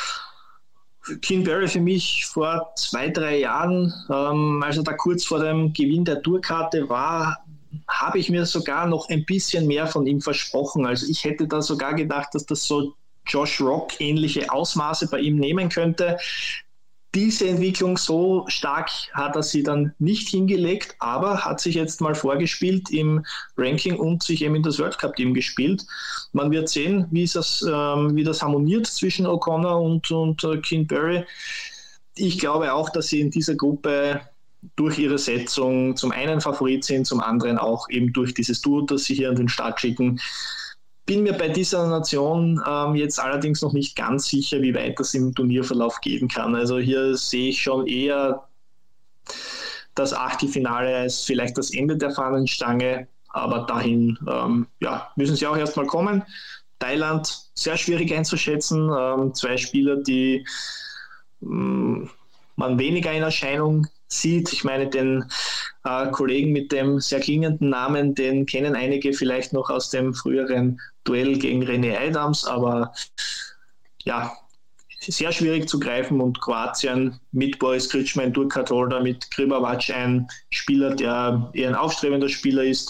Keane Barry für mich vor 2-3 Jahren, als er da kurz vor dem Gewinn der Tourkarte war, habe ich mir sogar noch ein bisschen mehr von ihm versprochen. Also ich hätte da sogar gedacht, dass das so Josh Rock ähnliche Ausmaße bei ihm nehmen könnte. Diese Entwicklung, so stark hat er sie dann nicht hingelegt, aber hat sich jetzt mal vorgespielt im Ranking und sich eben in das World Cup Team gespielt. Man wird sehen, wie das harmoniert zwischen O'Connor und Keane Barry. Ich glaube auch, dass sie in dieser Gruppe durch ihre Setzung zum einen Favorit sind, zum anderen auch eben durch dieses Duo, das sie hier an den Start schicken. Bin mir bei dieser Nation jetzt allerdings noch nicht ganz sicher, wie weit das im Turnierverlauf gehen kann. Also hier sehe ich schon eher das Achtelfinale als vielleicht das Ende der Fahnenstange, aber dahin müssen sie auch erstmal kommen. Thailand, sehr schwierig einzuschätzen. 2 Spieler, die man weniger in Erscheinung sieht. Ich meine, den Kollegen mit dem sehr klingenden Namen, den kennen einige vielleicht noch aus dem früheren Duell gegen René Adams, aber ja, sehr schwierig zu greifen, und Kroatien mit Boris Kričma, ein Tourcard-Holder, mit Kribovac, ein Spieler, der eher ein aufstrebender Spieler ist,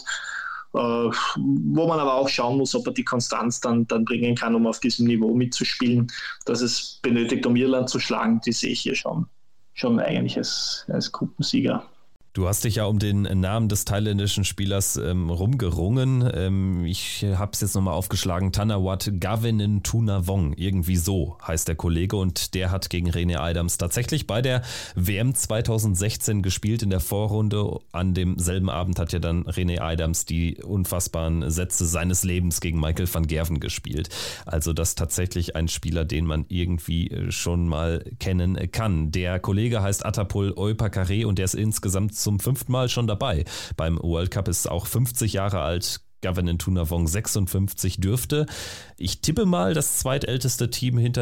wo man aber auch schauen muss, ob er die Konstanz dann bringen kann, um auf diesem Niveau mitzuspielen, dass es benötigt, um Irland zu schlagen. Die sehe ich hier schon eigentlich als Gruppensieger. Du hast dich ja um den Namen des thailändischen Spielers rumgerungen. Ich habe es jetzt nochmal aufgeschlagen. Thanawat Gavinentunavong, irgendwie so heißt der Kollege, und der hat gegen René Adams tatsächlich bei der WM 2016 gespielt in der Vorrunde. An demselben Abend hat ja dann René Adams die unfassbaren Sätze seines Lebens gegen Michael van Gerwen gespielt. Also das ist tatsächlich ein Spieler, den man irgendwie schon mal kennen kann. Der Kollege heißt Atapol Oipakare und der ist insgesamt zum 5. Mal schon dabei. Beim World Cup ist auch 50 Jahre alt. Gavinentunavong 56 dürfte. Ich tippe mal, das zweitälteste Team hinter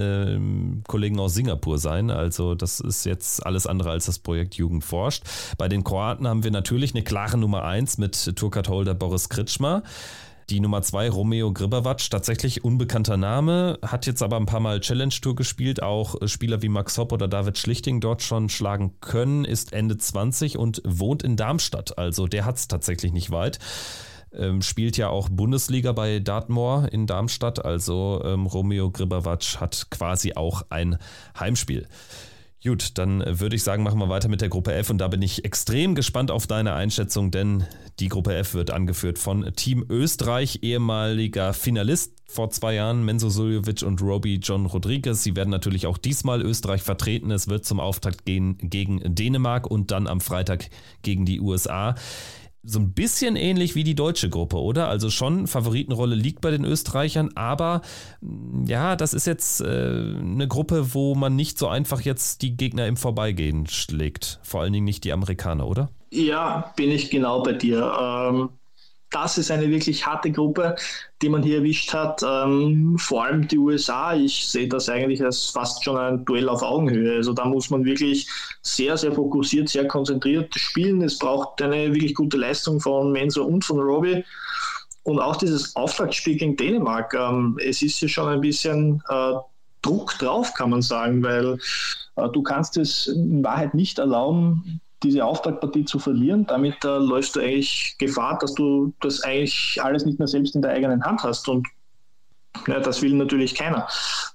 den Kollegen aus Singapur sein. Also das ist jetzt alles andere als das Projekt Jugend forscht. Bei den Kroaten haben wir natürlich eine klare Nummer 1 mit Tourcard-Holder Boris Kričma. Die Nummer 2, Romeo Gribovac, tatsächlich unbekannter Name, hat jetzt aber ein paar Mal Challenge Tour gespielt, auch Spieler wie Max Hopp oder David Schlichting dort schon schlagen können, ist Ende 20 und wohnt in Darmstadt, also der hat es tatsächlich nicht weit. Spielt ja auch Bundesliga bei Dartmoor in Darmstadt, also Romeo Gribovac hat quasi auch ein Heimspiel. Gut, dann würde ich sagen, machen wir weiter mit der Gruppe F, und da bin ich extrem gespannt auf deine Einschätzung, denn die Gruppe F wird angeführt von Team Österreich, ehemaliger Finalist vor 2 Jahren, Menzo Suljovic und Robbie John Rodriguez. Sie werden natürlich auch diesmal Österreich vertreten. Es wird zum Auftakt gehen gegen Dänemark und dann am Freitag gegen die USA. So ein bisschen ähnlich wie die deutsche Gruppe, oder? Also schon Favoritenrolle liegt bei den Österreichern, aber ja, das ist jetzt eine Gruppe, wo man nicht so einfach jetzt die Gegner im Vorbeigehen schlägt. Vor allen Dingen nicht die Amerikaner, oder? Ja, bin ich genau bei dir. Das ist eine wirklich harte Gruppe, die man hier erwischt hat. Vor allem die USA. Ich sehe das eigentlich als fast schon ein Duell auf Augenhöhe. Also da muss man wirklich sehr, sehr fokussiert, sehr konzentriert spielen. Es braucht eine wirklich gute Leistung von Menzo und von Robbie. Und auch dieses Auftaktspiel gegen Dänemark. Es ist hier schon ein bisschen Druck drauf, kann man sagen, weil du kannst es in Wahrheit nicht erlauben, diese Auftaktpartie zu verlieren. Damit läufst du eigentlich Gefahr, dass du das eigentlich alles nicht mehr selbst in der eigenen Hand hast. Und ja, das will natürlich keiner.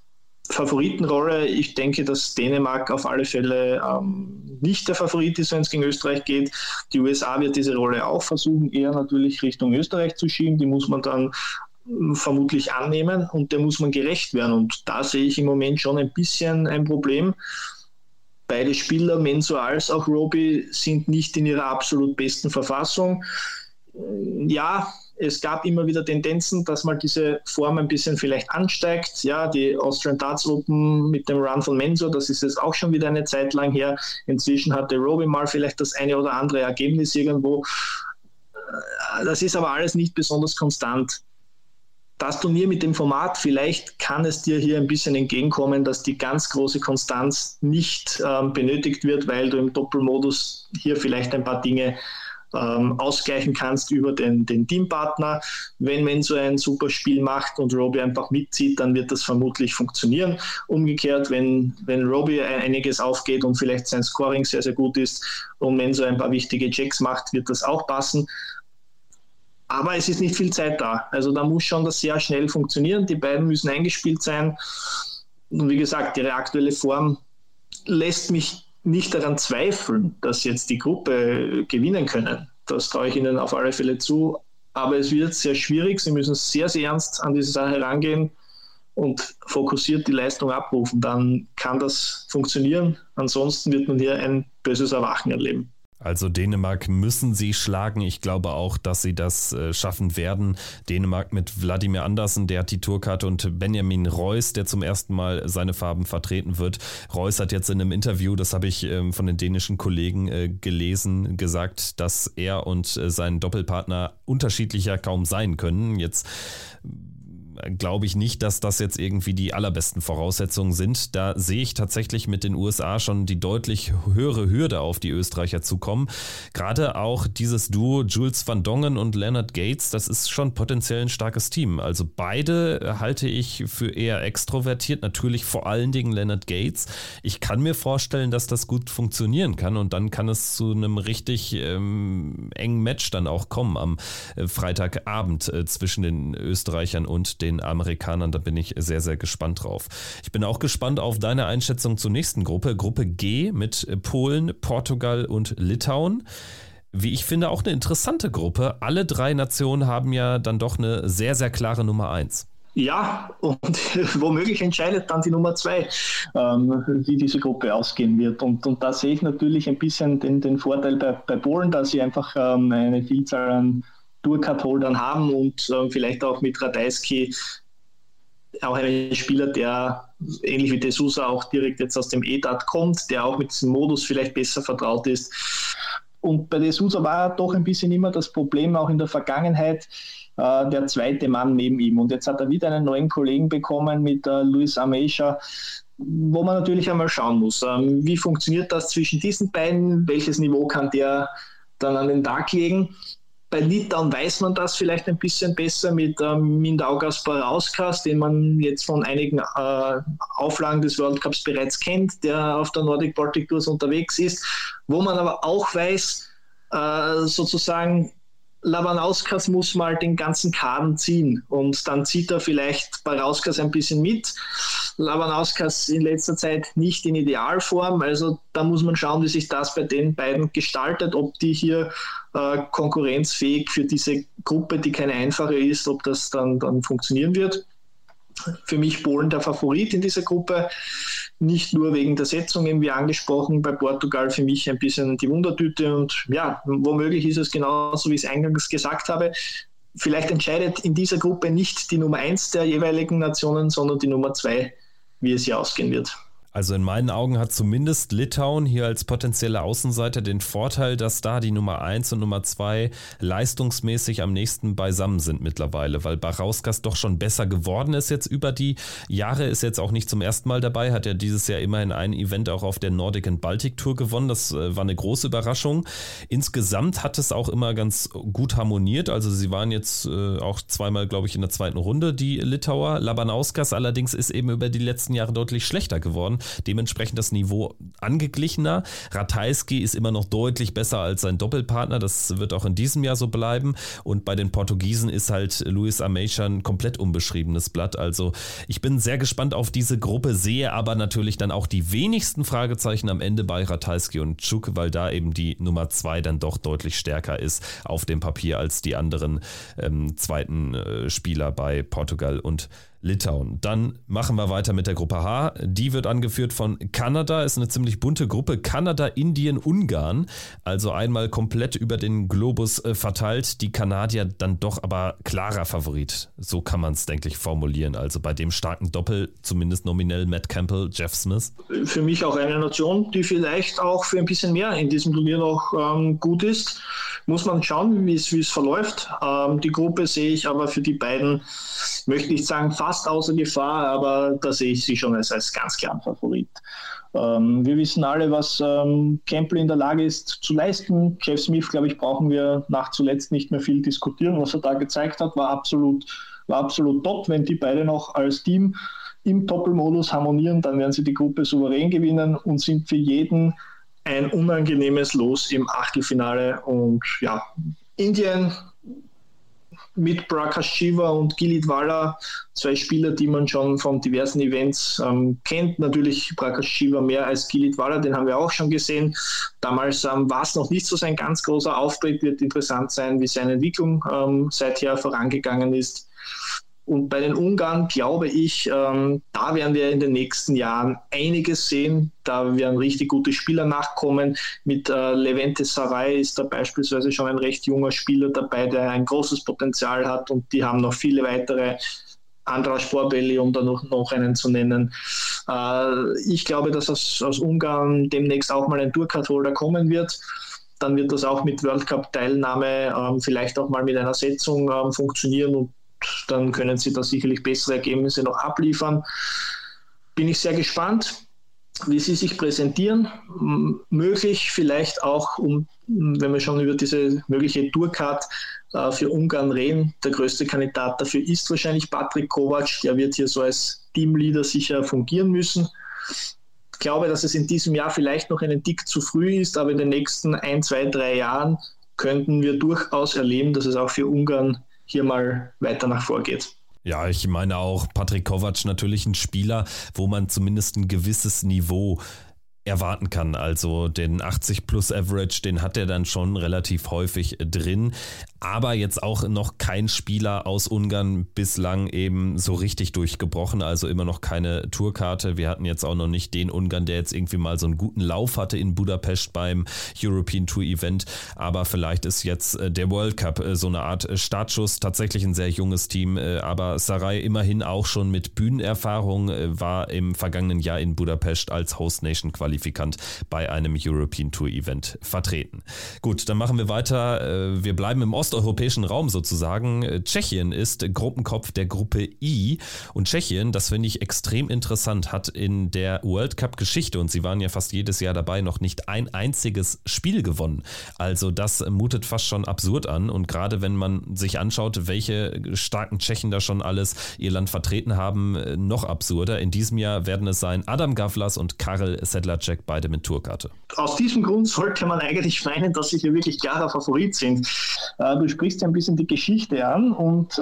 Favoritenrolle, ich denke, dass Dänemark auf alle Fälle nicht der Favorit ist, wenn es gegen Österreich geht. Die USA wird diese Rolle auch versuchen, eher natürlich Richtung Österreich zu schieben. Die muss man dann vermutlich annehmen und der muss man gerecht werden. Und da sehe ich im Moment schon ein bisschen ein Problem. Beide Spieler, Mensah als auch Robbie, sind nicht in ihrer absolut besten Verfassung. Ja, es gab immer wieder Tendenzen, dass mal diese Form ein bisschen vielleicht ansteigt. Ja, die Austrian Darts Open mit dem Run von Mensah, das ist jetzt auch schon wieder eine Zeit lang her. Inzwischen hatte Robbie mal vielleicht das eine oder andere Ergebnis irgendwo. Das ist aber alles nicht besonders konstant. Das Turnier mit dem Format, vielleicht kann es dir hier ein bisschen entgegenkommen, dass die ganz große Konstanz nicht benötigt wird, weil du im Doppelmodus hier vielleicht ein paar Dinge ausgleichen kannst über den Teampartner. Wenn so ein super Spiel macht und Robbie einfach mitzieht, dann wird das vermutlich funktionieren. Umgekehrt, wenn Robbie einiges aufgeht und vielleicht sein Scoring sehr, sehr gut ist und wenn so ein paar wichtige Checks macht, wird das auch passen. Aber es ist nicht viel Zeit da. Also da muss schon das sehr schnell funktionieren. Die beiden müssen eingespielt sein. Und wie gesagt, ihre aktuelle Form lässt mich nicht daran zweifeln, dass jetzt die Gruppe gewinnen können. Das traue ich ihnen auf alle Fälle zu. Aber es wird sehr schwierig. Sie müssen sehr, sehr ernst an diese Sache herangehen und fokussiert die Leistung abrufen. Dann kann das funktionieren. Ansonsten wird man hier ein böses Erwachen erleben. Also Dänemark müssen sie schlagen. Ich glaube auch, dass sie das schaffen werden. Dänemark mit Vladimir Andersen, der hat die Tourkarte, und Benjamin Reus, der zum ersten Mal seine Farben vertreten wird. Reus hat jetzt in einem Interview, das habe ich von den dänischen Kollegen gelesen, gesagt, dass er und sein Doppelpartner unterschiedlicher kaum sein können. Jetzt glaube ich nicht, dass das jetzt irgendwie die allerbesten Voraussetzungen sind. Da sehe ich tatsächlich mit den USA schon die deutlich höhere Hürde auf die Österreicher zukommen. Gerade auch dieses Duo Jules van Dongen und Leonard Gates, das ist schon potenziell ein starkes Team. Also beide halte ich für eher extrovertiert, natürlich vor allen Dingen Leonard Gates. Ich kann mir vorstellen, dass das gut funktionieren kann und dann kann es zu einem richtig engen Match dann auch kommen am Freitagabend zwischen den Österreichern und den Amerikanern. Da bin ich sehr, sehr gespannt drauf. Ich bin auch gespannt auf deine Einschätzung zur nächsten Gruppe. Gruppe G mit Polen, Portugal und Litauen. Wie ich finde, auch eine interessante Gruppe. Alle drei Nationen haben ja dann doch eine sehr, sehr klare Nummer 1. Ja, und womöglich entscheidet dann die Nummer 2, wie diese Gruppe ausgehen wird. Und da sehe ich natürlich ein bisschen den Vorteil bei Polen, dass sie einfach eine Vielzahl an Tourcard-Holdern haben und vielleicht auch mit Ratajski auch einen Spieler, der ähnlich wie De Sousa auch direkt jetzt aus dem E-Dart kommt, der auch mit diesem Modus vielleicht besser vertraut ist. Und bei De Sousa war doch ein bisschen immer das Problem, auch in der Vergangenheit, der zweite Mann neben ihm. Und jetzt hat er wieder einen neuen Kollegen bekommen mit Luis Ameixa, wo man natürlich einmal schauen muss, wie funktioniert das zwischen diesen beiden, welches Niveau kann der dann an den Tag legen. Bei Litauen weiß man das vielleicht ein bisschen besser mit Mindaugas Parauskas, den man jetzt von einigen Auflagen des World Cups bereits kennt, der auf der Nordic Baltic Tour unterwegs ist, wo man aber auch weiß, sozusagen, Labanauskas muss mal den ganzen Kaden ziehen und dann zieht er vielleicht Parauskas ein bisschen mit. Labanauskas in letzter Zeit nicht in Idealform, also da muss man schauen, wie sich das bei den beiden gestaltet, ob die hier konkurrenzfähig für diese Gruppe, die keine einfache ist, ob das dann funktionieren wird. Für mich Polen der Favorit in dieser Gruppe, nicht nur wegen der Setzung, wie angesprochen, bei Portugal für mich ein bisschen die Wundertüte und ja, womöglich ist es genauso, wie ich es eingangs gesagt habe. Vielleicht entscheidet in dieser Gruppe nicht die Nummer 1 der jeweiligen Nationen, sondern die Nummer 2, wie es hier ausgehen wird. Also in meinen Augen hat zumindest Litauen hier als potenzieller Außenseiter den Vorteil, dass da die Nummer 1 und Nummer 2 leistungsmäßig am nächsten beisammen sind mittlerweile, weil Barauskas doch schon besser geworden ist jetzt über die Jahre, ist jetzt auch nicht zum ersten Mal dabei, hat ja dieses Jahr immerhin ein Event auch auf der Nordic and Baltic Tour gewonnen, das war eine große Überraschung. Insgesamt hat es auch immer ganz gut harmoniert, also sie waren jetzt auch zweimal, glaube ich, in der zweiten Runde, die Litauer. Labanauskas allerdings ist eben über die letzten Jahre deutlich schlechter geworden. dementsprechend das Niveau angeglichener. Ratajski ist immer noch deutlich besser als sein Doppelpartner, das wird auch in diesem Jahr so bleiben. Und bei den Portugiesen ist halt Luis Ameixa ein komplett unbeschriebenes Blatt. Also ich bin sehr gespannt auf diese Gruppe, sehe aber natürlich dann auch die wenigsten Fragezeichen am Ende bei Ratajski und Cuk, weil da eben die Nummer 2 dann doch deutlich stärker ist auf dem Papier als die anderen zweiten Spieler bei Portugal und Litauen. Dann machen wir weiter mit der Gruppe H. Die wird angeführt von Kanada, ist eine ziemlich bunte Gruppe. Kanada, Indien, Ungarn, also einmal komplett über den Globus verteilt. Die Kanadier dann doch aber klarer Favorit. So kann man es, denke ich, formulieren. Also bei dem starken Doppel, zumindest nominell Matt Campbell, Jeff Smith. Für mich auch eine Nation, die vielleicht auch für ein bisschen mehr in diesem Turnier noch gut ist. Muss man schauen, wie es verläuft. Die Gruppe sehe ich aber für die beiden, möchte nicht sagen fast außer Gefahr, aber da sehe ich sie schon als ganz klaren Favorit. Wir wissen alle, was Campbell in der Lage ist zu leisten. Jeff Smith, glaube ich, brauchen wir nach zuletzt nicht mehr viel diskutieren. Was er da gezeigt hat, war absolut top. Wenn die beiden noch als Team im Doppelmodus harmonieren, dann werden sie die Gruppe souverän gewinnen und sind für jeden ein unangenehmes Los im Achtelfinale. Und ja, Indien mit Prakash Shiva und Gilitwala, 2 Spieler, die man schon von diversen Events kennt. Natürlich Prakash Shiva mehr als Gilitwala, den haben wir auch schon gesehen. Damals war es noch nicht so sein ganz großer Auftritt. Wird interessant sein, wie seine Entwicklung seither vorangegangen ist. Und bei den Ungarn glaube ich, da werden wir in den nächsten Jahren einiges sehen. Da werden richtig gute Spieler nachkommen. Mit Levente Sarai ist da beispielsweise schon ein recht junger Spieler dabei, der ein großes Potenzial hat. Und die haben noch viele weitere. Andras Sporbelli, um da noch einen zu nennen. Ich glaube, dass aus Ungarn demnächst auch mal ein Tourcard-Holder kommen wird. Dann wird das auch mit World Cup-Teilnahme vielleicht auch mal mit einer Setzung funktionieren und dann können sie da sicherlich bessere Ergebnisse noch abliefern. Bin ich sehr gespannt, wie sie sich präsentieren. Möglich vielleicht auch, wenn wir schon über diese mögliche Tourcard für Ungarn reden, der größte Kandidat dafür ist wahrscheinlich Patrik Kovac. Der wird hier so als Teamleader sicher fungieren müssen. Ich glaube, dass es in diesem Jahr vielleicht noch einen Tick zu früh ist, aber in den nächsten 1, 2, 3 Jahren könnten wir durchaus erleben, dass es auch für Ungarn hier mal weiter nach vorgeht. Ja, ich meine auch Patrik Kovac natürlich ein Spieler, wo man zumindest ein gewisses Niveau erwarten kann. Also den 80 plus Average, den hat er dann schon relativ häufig drin. Aber jetzt auch noch kein Spieler aus Ungarn bislang eben so richtig durchgebrochen, also immer noch keine Tourkarte. Wir hatten jetzt auch noch nicht den Ungarn, der jetzt irgendwie mal so einen guten Lauf hatte in Budapest beim European Tour Event, aber vielleicht ist jetzt der World Cup so eine Art Startschuss, tatsächlich ein sehr junges Team, aber Sarai immerhin auch schon mit Bühnenerfahrung, war im vergangenen Jahr in Budapest als Host Nation Qualifikant bei einem European Tour Event vertreten. Gut, dann machen wir weiter. Wir bleiben im osteuropäischen Raum sozusagen. Tschechien ist Gruppenkopf der Gruppe I und Tschechien, das finde ich extrem interessant, hat in der World Cup Geschichte, und sie waren ja fast jedes Jahr dabei, noch nicht ein einziges Spiel gewonnen. Also das mutet fast schon absurd an, und gerade wenn man sich anschaut, welche starken Tschechen da schon alles ihr Land vertreten haben, noch absurder. In diesem Jahr werden es sein Adam Gavlas und Karel Sedlacek, beide mit Tourkarte. Aus diesem Grund sollte man eigentlich meinen, dass sie hier wirklich klarer Favorit sind. Du sprichst ja ein bisschen die Geschichte an und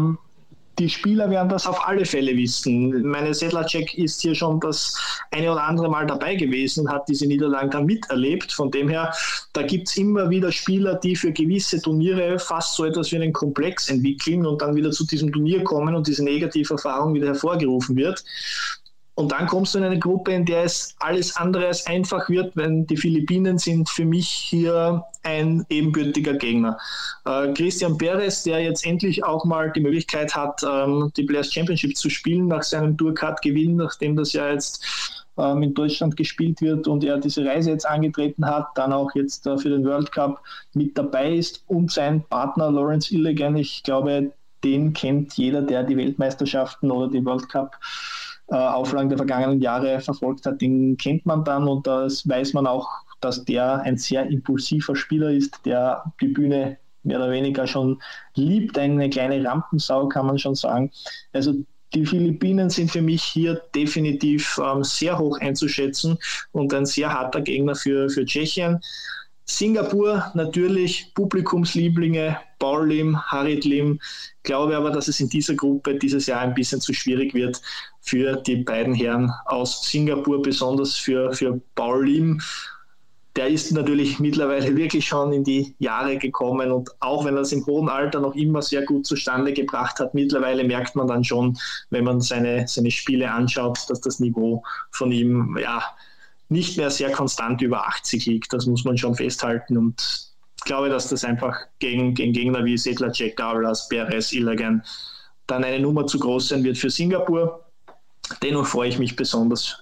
die Spieler werden das auf alle Fälle wissen. Meine Sedlacek ist hier schon das eine oder andere Mal dabei gewesen, hat diese Niederlagen dann miterlebt. Von dem her, da gibt es immer wieder Spieler, die für gewisse Turniere fast so etwas wie einen Komplex entwickeln und dann wieder zu diesem Turnier kommen und diese negative Erfahrung wieder hervorgerufen wird. Und dann kommst du in eine Gruppe, in der es alles andere als einfach wird, wenn die Philippinen sind für mich hier ein ebenbürtiger Gegner. Christian Perez, der jetzt endlich auch mal die Möglichkeit hat, die Players Championship zu spielen nach seinem Tourcard-Gewinn, nachdem das ja jetzt in Deutschland gespielt wird und er diese Reise jetzt angetreten hat, dann auch jetzt für den World Cup mit dabei ist, und sein Partner Lawrence Illegan. Ich glaube, den kennt jeder, der die Weltmeisterschaften oder die World Cup Auflagen der vergangenen Jahre verfolgt hat, den kennt man dann, und das weiß man auch, dass der ein sehr impulsiver Spieler ist, der die Bühne mehr oder weniger schon liebt, eine kleine Rampensau, kann man schon sagen. Also Die Philippinen sind für mich hier definitiv sehr hoch einzuschätzen und ein sehr harter Gegner für Tschechien. Singapur natürlich, Publikumslieblinge, Paul Lim, Harit Lim. Glaube aber, dass es in dieser Gruppe dieses Jahr ein bisschen zu schwierig wird für die beiden Herren aus Singapur, besonders für Paul Lim. Der ist natürlich mittlerweile wirklich schon in die Jahre gekommen und auch wenn er es im hohen Alter noch immer sehr gut zustande gebracht hat, mittlerweile merkt man dann schon, wenn man seine Spiele anschaut, dass das Niveau von ihm nicht mehr sehr konstant über 80 liegt. Das muss man schon festhalten und ich glaube, dass das einfach gegen Gegner wie Sedlacek, Gavlas, Perez, Illegan dann eine Nummer zu groß sein wird für Singapur. Dennoch freue ich mich besonders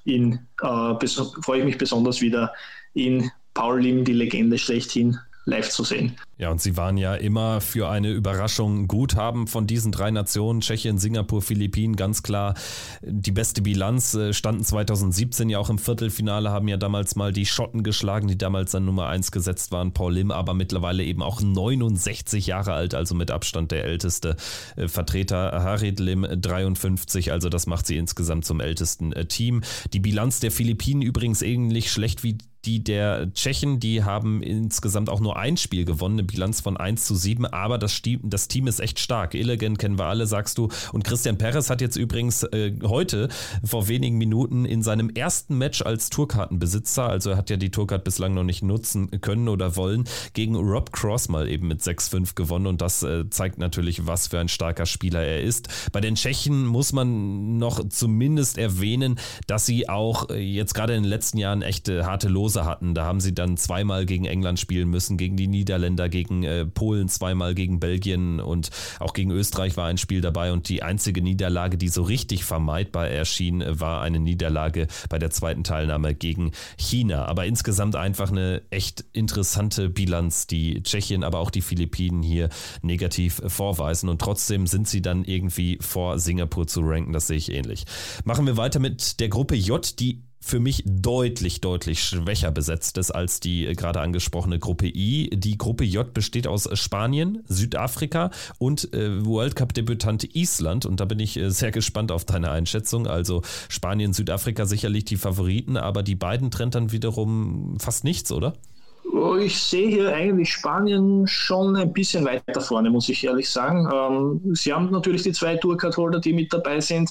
wieder in Paul Lim, die Legende schlechthin, live zu sehen. Ja, und sie waren ja immer für eine Überraschung gut, haben von diesen 3 Nationen, Tschechien, Singapur, Philippinen, ganz klar die beste Bilanz, standen 2017 ja auch im Viertelfinale, haben ja damals mal die Schotten geschlagen, die damals dann Nummer 1 gesetzt waren, Paul Lim, aber mittlerweile eben auch 69 Jahre alt, also mit Abstand der älteste Vertreter, Harit Lim 53, also das macht sie insgesamt zum ältesten Team. Die Bilanz der Philippinen übrigens ähnlich schlecht wie die der Tschechen, die haben insgesamt auch nur ein Spiel gewonnen, eine Bilanz von 1:7, aber das Team ist echt stark. Illegan kennen wir alle, sagst du. Und Christian Perez hat jetzt übrigens heute vor wenigen Minuten in seinem ersten Match als Tourkartenbesitzer, also er hat ja die Tourcard bislang noch nicht nutzen können oder wollen, gegen Rob Cross mal eben mit 6:5 gewonnen und das zeigt natürlich, was für ein starker Spieler er ist. Bei den Tschechen muss man noch zumindest erwähnen, dass sie auch jetzt gerade in den letzten Jahren echt harte Lose hatten. Da haben sie dann 2-mal gegen England spielen müssen, gegen die Niederländer, gegen Polen 2-mal, gegen Belgien und auch gegen Österreich war ein Spiel dabei und die einzige Niederlage, die so richtig vermeidbar erschien, war eine Niederlage bei der zweiten Teilnahme gegen China. Aber insgesamt einfach eine echt interessante Bilanz, die Tschechien, aber auch die Philippinen hier negativ vorweisen und trotzdem sind sie dann irgendwie vor Singapur zu ranken, das sehe ich ähnlich. Machen wir weiter mit der Gruppe J, die für mich deutlich schwächer besetzt ist als die gerade angesprochene Gruppe I. Die Gruppe J besteht aus Spanien, Südafrika und World Cup-Debütant Island und da bin ich sehr gespannt auf deine Einschätzung. Also Spanien, Südafrika sicherlich die Favoriten, aber die beiden trennt dann wiederum fast nichts, oder? Ich sehe hier eigentlich Spanien schon ein bisschen weiter vorne, muss ich ehrlich sagen. Sie haben natürlich die 2 Tourcard-Holder, die mit dabei sind.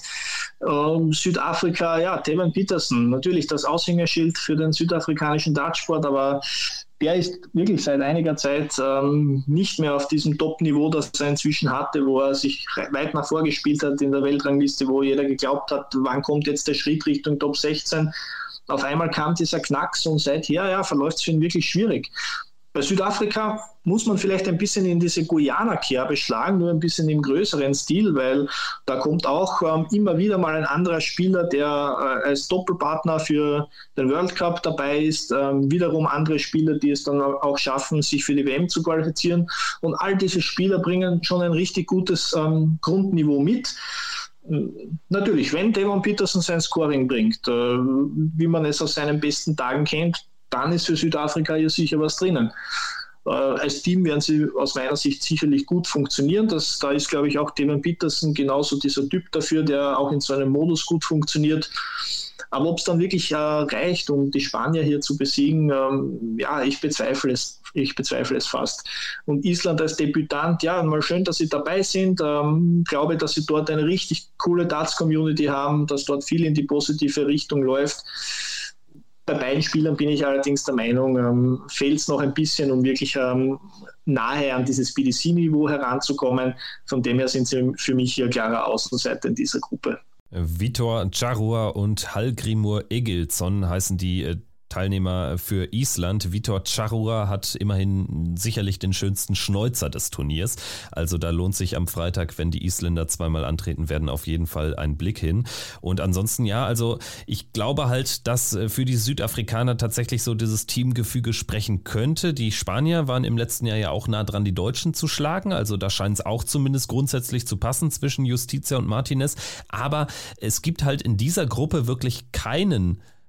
Südafrika, ja, Tevin Peterson, natürlich das Aushängeschild für den südafrikanischen Dartsport, aber der ist wirklich seit einiger Zeit nicht mehr auf diesem Top-Niveau, das er inzwischen hatte, wo er sich weit nach vorgespielt hat in der Weltrangliste, wo jeder geglaubt hat, wann kommt jetzt der Schritt Richtung Top 16. Auf einmal kam dieser Knacks und seither verläuft es für ihn wirklich schwierig. Bei Südafrika muss man vielleicht ein bisschen in diese Guyana-Kerbe schlagen, nur ein bisschen im größeren Stil, weil da kommt auch immer wieder mal ein anderer Spieler, der als Doppelpartner für den World Cup dabei ist, wiederum andere Spieler, die es dann auch schaffen, sich für die WM zu qualifizieren. Und all diese Spieler bringen schon ein richtig gutes Grundniveau mit. Natürlich, wenn Devon Peterson sein Scoring bringt, wie man es aus seinen besten Tagen kennt, dann ist für Südafrika hier sicher was drinnen. Als Team werden sie aus meiner Sicht sicherlich gut funktionieren. Da ist, glaube ich, auch Devon Peterson genauso dieser Typ dafür, der auch in so einem Modus gut funktioniert. Aber ob es dann wirklich reicht, um die Spanier hier zu besiegen, ich bezweifle es. Ich bezweifle es fast. Und Island als Debütant, mal schön, dass sie dabei sind. Glaube, dass sie dort eine richtig coole Darts-Community haben, dass dort viel in die positive Richtung läuft. Bei beiden Spielern bin ich allerdings der Meinung, fehlt es noch ein bisschen, um wirklich nahe an dieses BDC-Niveau heranzukommen. Von dem her sind sie für mich hier klarer Außenseiter in dieser Gruppe. Vitor Charrua und Hallgrímur Egilsson heißen die Teilnehmer für Island. Vitor Charrua hat immerhin sicherlich den schönsten Schnäuzer des Turniers. Also da lohnt sich am Freitag, wenn die Isländer 2-mal antreten werden, auf jeden Fall ein Blick hin. Und ansonsten also ich glaube halt, dass für die Südafrikaner tatsächlich so dieses Teamgefüge sprechen könnte. Die Spanier waren im letzten Jahr ja auch nah dran, die Deutschen zu schlagen. Also da scheint es auch zumindest grundsätzlich zu passen zwischen Justicia und Martinez. Aber es gibt halt in dieser Gruppe wirklich keinen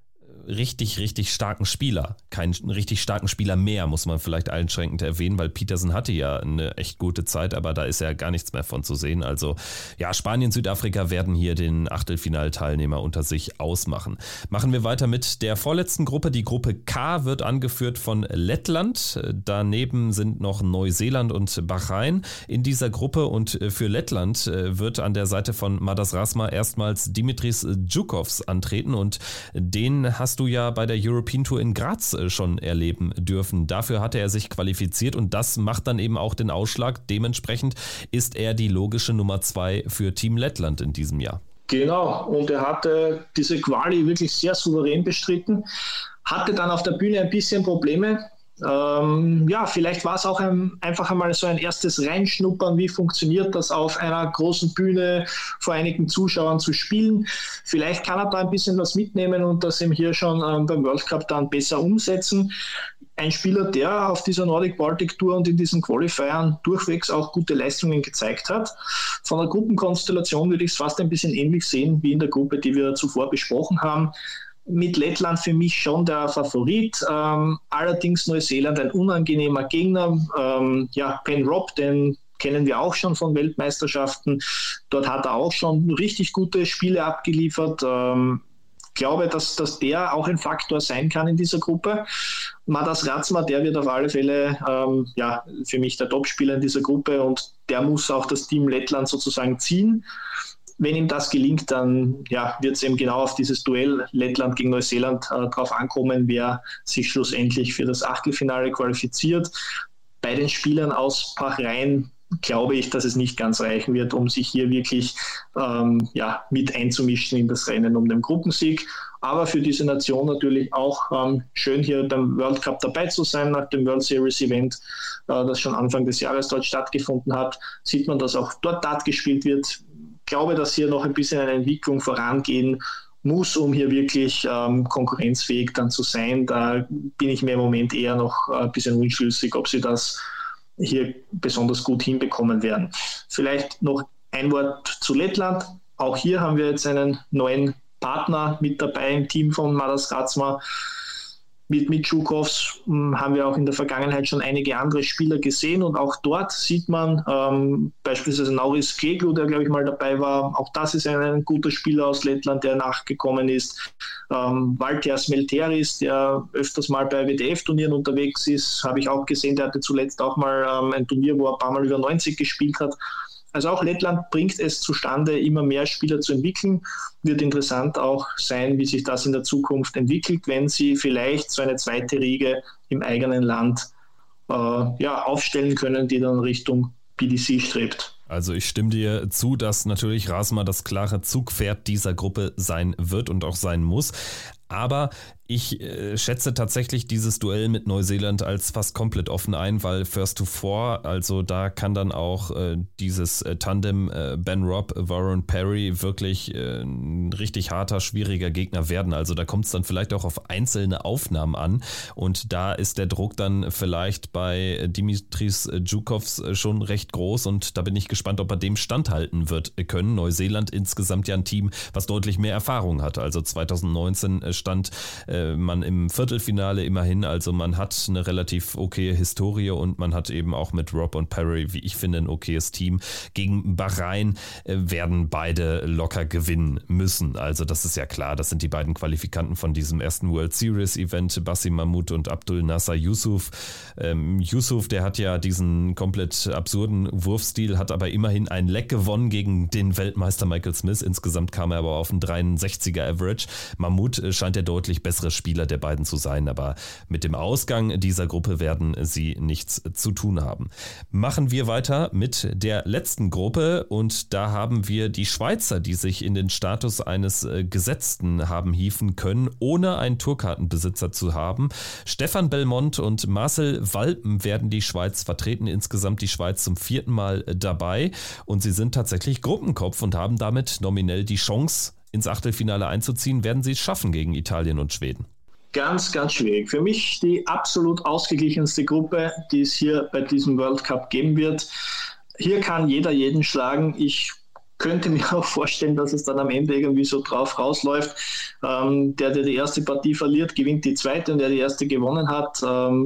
richtig, richtig starken Spieler. Keinen richtig starken Spieler mehr, muss man vielleicht einschränkend erwähnen, weil Petersen hatte ja eine echt gute Zeit, aber da ist ja gar nichts mehr von zu sehen. Also ja, Spanien, Südafrika werden hier den Achtelfinalteilnehmer unter sich ausmachen. Machen wir weiter mit der vorletzten Gruppe. Die Gruppe K wird angeführt von Lettland. Daneben sind noch Neuseeland und Bahrain in dieser Gruppe und für Lettland wird an der Seite von Madas Razma erstmals Dimitris Djukovs antreten und den hast du ja bei der European Tour in Graz schon erleben dürfen. Dafür hatte er sich qualifiziert und das macht dann eben auch den Ausschlag. Dementsprechend ist er die logische Nummer 2 für Team Lettland in diesem Jahr. Genau, und er hatte diese Quali wirklich sehr souverän bestritten, hatte dann auf der Bühne ein bisschen Probleme. Vielleicht war es auch einfach einmal so ein erstes Reinschnuppern, wie funktioniert das auf einer großen Bühne vor einigen Zuschauern zu spielen. Vielleicht kann er da ein bisschen was mitnehmen und das eben hier schon beim World Cup dann besser umsetzen. Ein Spieler, der auf dieser Nordic Baltic Tour und in diesen Qualifiern durchwegs auch gute Leistungen gezeigt hat. Von der Gruppenkonstellation würde ich es fast ein bisschen ähnlich sehen wie in der Gruppe, die wir zuvor besprochen haben. Mit Lettland für mich schon der Favorit, allerdings Neuseeland ein unangenehmer Gegner. Ben Robb, den kennen wir auch schon von Weltmeisterschaften. Dort hat er auch schon richtig gute Spiele abgeliefert. Glaube, dass der auch ein Faktor sein kann in dieser Gruppe. Madas Razma, der wird auf alle Fälle für mich der Topspieler in dieser Gruppe und der muss auch das Team Lettland sozusagen ziehen. Wenn ihm das gelingt, dann wird es eben genau auf dieses Duell Lettland gegen Neuseeland drauf ankommen, wer sich schlussendlich für das Achtelfinale qualifiziert. Bei den Spielern aus Bahrain glaube ich, dass es nicht ganz reichen wird, um sich hier wirklich mit einzumischen in das Rennen um den Gruppensieg. Aber für diese Nation natürlich auch schön, hier beim World Cup dabei zu sein, nach dem World Series Event, das schon Anfang des Jahres dort stattgefunden hat. Sieht man, dass auch dort Dart gespielt wird. Ich glaube, dass hier noch ein bisschen eine Entwicklung vorangehen muss, um hier wirklich konkurrenzfähig dann zu sein. Da bin ich mir im Moment eher noch ein bisschen unschlüssig, ob sie das hier besonders gut hinbekommen werden. Vielleicht noch ein Wort zu Lettland. Auch hier haben wir jetzt einen neuen Partner mit dabei im Team von Madas Razma. Mit Djukovs haben wir auch in der Vergangenheit schon einige andere Spieler gesehen und auch dort sieht man beispielsweise Nauris Keglu, der glaube ich mal dabei war, auch das ist ein guter Spieler aus Lettland, der nachgekommen ist. Valters Melteris, der öfters mal bei WDF-Turnieren unterwegs ist, habe ich auch gesehen, der hatte zuletzt auch mal ein Turnier, wo er ein paar Mal über 90 gespielt hat. Also auch Lettland bringt es zustande, immer mehr Spieler zu entwickeln. Wird interessant auch sein, wie sich das in der Zukunft entwickelt, wenn sie vielleicht so eine zweite Riege im eigenen Land aufstellen können, die dann Richtung PDC strebt. Also ich stimme dir zu, dass natürlich Razma das klare Zugpferd dieser Gruppe sein wird und auch sein muss. Aber ich schätze tatsächlich dieses Duell mit Neuseeland als fast komplett offen ein, weil First to Four, also da kann dann auch dieses Tandem Ben Robb, Warren Perry wirklich ein richtig harter, schwieriger Gegner werden. Also da kommt es dann vielleicht auch auf einzelne Aufnahmen an und da ist der Druck dann vielleicht bei Dimitris Djukovs schon recht groß und da bin ich gespannt, ob er dem standhalten wird können. Neuseeland insgesamt ja ein Team, was deutlich mehr Erfahrung hat. Also 2019 stand man im Viertelfinale immerhin, also man hat eine relativ okaye Historie und man hat eben auch mit Robb und Perry, wie ich finde, ein okayes Team. Gegen Bahrain werden beide locker gewinnen müssen, also das ist ja klar, das sind die beiden Qualifikanten von diesem ersten World Series Event, Basim Mahmoud und Abdul Nasser Yusuf. Yusuf, der hat ja diesen komplett absurden Wurfstil, hat aber immerhin ein Leck gewonnen gegen den Weltmeister Michael Smith, insgesamt kam er aber auf einen 63er Average. Mahmoud scheint der deutlich bessere Spieler der beiden zu sein, aber mit dem Ausgang dieser Gruppe werden sie nichts zu tun haben. Machen wir weiter mit der letzten Gruppe und da haben wir die Schweizer, die sich in den Status eines Gesetzten haben hieven können, ohne einen Tourkartenbesitzer zu haben. Stefan Belmont und Marcel Walpen werden die Schweiz vertreten, insgesamt die Schweiz zum 4. Mal dabei und sie sind tatsächlich Gruppenkopf und haben damit nominell die Chance, ins Achtelfinale einzuziehen. Werden sie es schaffen gegen Italien und Schweden? Ganz, ganz schwierig. Für mich die absolut ausgeglichenste Gruppe, die es hier bei diesem World Cup geben wird. Hier kann jeder jeden schlagen. Ich könnte mir auch vorstellen, dass es dann am Ende irgendwie so drauf rausläuft. Der die erste Partie verliert, gewinnt die zweite, und der die erste gewonnen hat.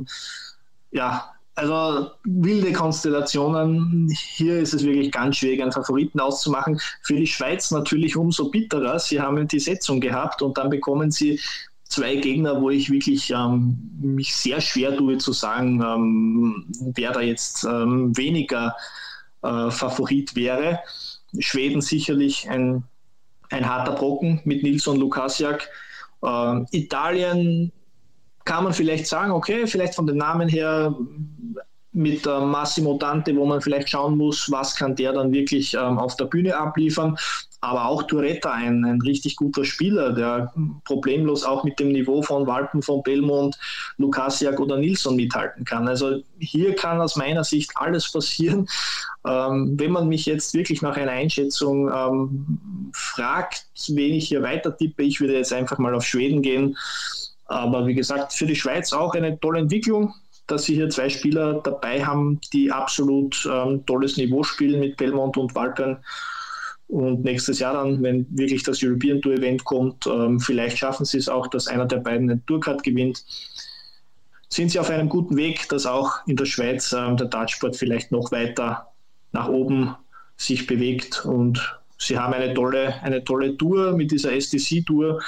Also wilde Konstellationen. Hier ist es wirklich ganz schwierig, einen Favoriten auszumachen. Für die Schweiz natürlich umso bitterer. Sie haben die Setzung gehabt und dann bekommen sie 2 Gegner, wo ich wirklich mich sehr schwer tue zu sagen, wer da jetzt weniger Favorit wäre. Schweden sicherlich ein harter Brocken mit Nilsson Lukasiak. Italien kann man vielleicht sagen, okay, vielleicht von den Namen her mit Massimo Dante, wo man vielleicht schauen muss, was kann der dann wirklich auf der Bühne abliefern. Aber auch Turetta, ein richtig guter Spieler, der problemlos auch mit dem Niveau von Walpen, von Belmont, Lukasiak oder Nilsson mithalten kann. Also hier kann aus meiner Sicht alles passieren. Wenn man mich jetzt wirklich nach einer Einschätzung fragt, wen ich hier weiter tippe, ich würde jetzt einfach mal auf Schweden gehen. Aber wie gesagt, für die Schweiz auch eine tolle Entwicklung, dass sie hier 2 Spieler dabei haben, die absolut tolles Niveau spielen mit Belmont und Walpen. Und nächstes Jahr dann, wenn wirklich das European Tour Event kommt, vielleicht schaffen sie es auch, dass einer der beiden den Tourcard gewinnt. Sind sie auf einem guten Weg, dass auch in der Schweiz der Dartsport vielleicht noch weiter nach oben sich bewegt. Und sie haben eine tolle Tour mit dieser STC-Tour.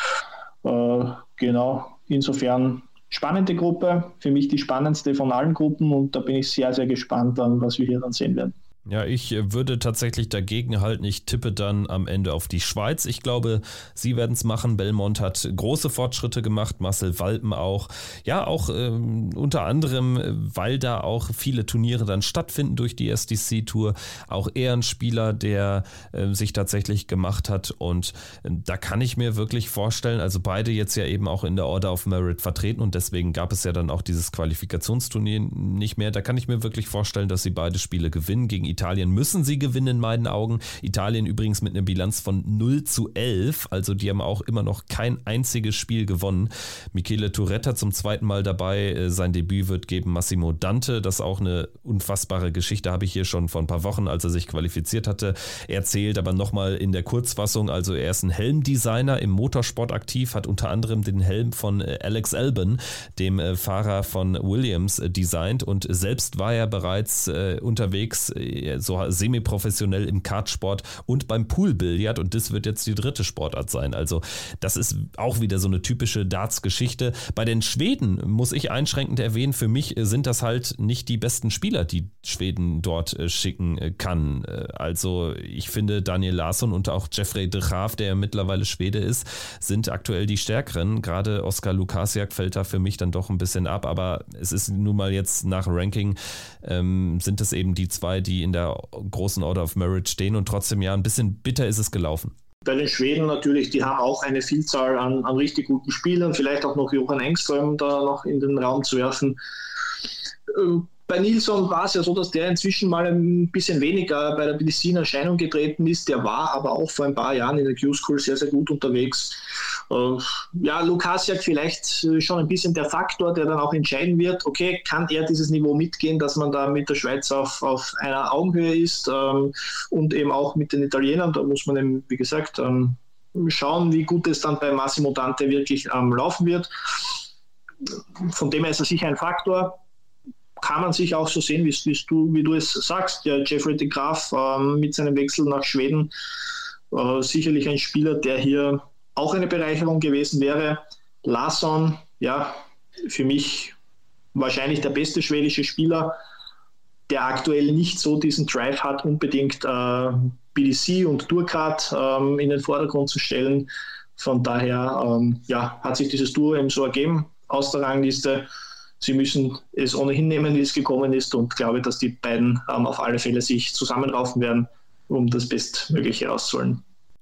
Insofern spannende Gruppe, für mich die spannendste von allen Gruppen, und da bin ich sehr, sehr gespannt, was wir hier dann sehen werden. Ja, ich würde tatsächlich dagegen halten. Ich tippe dann am Ende auf die Schweiz. Ich glaube, sie werden es machen. Belmont hat große Fortschritte gemacht, Marcel Walpen auch. Ja, auch unter anderem, weil da auch viele Turniere dann stattfinden durch die STC-Tour. Auch er ein Spieler, der sich tatsächlich gemacht hat, und da kann ich mir wirklich vorstellen, also beide jetzt ja eben auch in der Order of Merit vertreten, und deswegen gab es ja dann auch dieses Qualifikationsturnier nicht mehr. Da kann ich mir wirklich vorstellen, dass sie beide Spiele gewinnen. Gegen Italien müssen sie gewinnen in meinen Augen. Italien übrigens mit einer Bilanz von 0-11, also die haben auch immer noch kein einziges Spiel gewonnen. Michele Turetta zum 2. Mal dabei, sein Debüt wird geben Massimo Dante, das ist auch eine unfassbare Geschichte, habe ich hier schon vor ein paar Wochen, als er sich qualifiziert hatte, erzählt, aber nochmal in der Kurzfassung. Also er ist ein Helmdesigner im Motorsport aktiv, hat unter anderem den Helm von Alex Albon, dem Fahrer von Williams, designt, und selbst war er bereits unterwegs, so semi-professionell im Kartsport und beim Poolbillard, und das wird jetzt die 3. Sportart sein. Also das ist auch wieder so eine typische Darts-Geschichte. Bei den Schweden muss ich einschränkend erwähnen, für mich sind das halt nicht die besten Spieler, die Schweden dort schicken kann. Also ich finde, Daniel Larsson und auch Jeffrey de Graaf, der ja mittlerweile Schwede ist, sind aktuell die stärkeren. Gerade Oskar Lukasiak fällt da für mich dann doch ein bisschen ab, aber es ist nun mal jetzt nach Ranking sind es eben die 2, die in der großen Order of Merit stehen, und trotzdem ja, ein bisschen bitter ist es gelaufen. Bei den Schweden natürlich, die haben auch eine Vielzahl an richtig guten Spielern, vielleicht auch noch Johan Engström da noch in den Raum zu werfen. Bei Nilsson war es ja so, dass der inzwischen mal ein bisschen weniger bei der PDC in Erscheinung getreten ist. Der war aber auch vor ein paar Jahren in der Q-School sehr, sehr gut unterwegs. Lukasiak vielleicht schon ein bisschen der Faktor, der dann auch entscheiden wird, okay, kann er dieses Niveau mitgehen, dass man da mit der Schweiz auf einer Augenhöhe ist, und eben auch mit den Italienern. Da muss man eben, wie gesagt, schauen, wie gut es dann bei Massimo Dante wirklich laufen wird. Von dem her ist er sicher ein Faktor. Kann man sich auch so sehen, wie du es sagst. Ja, Jeffrey de Graaf mit seinem Wechsel nach Schweden sicherlich ein Spieler, der hier auch eine Bereicherung gewesen wäre. Larsson, ja, für mich wahrscheinlich der beste schwedische Spieler, der aktuell nicht so diesen Drive hat, unbedingt PDC und Tourcard in den Vordergrund zu stellen. Von daher hat sich dieses Duo eben so ergeben aus der Rangliste. Sie müssen es ohnehin nehmen, wie es gekommen ist, und glaube, dass die beiden auf alle Fälle sich zusammenraufen werden, um das Bestmögliche rauszuholen.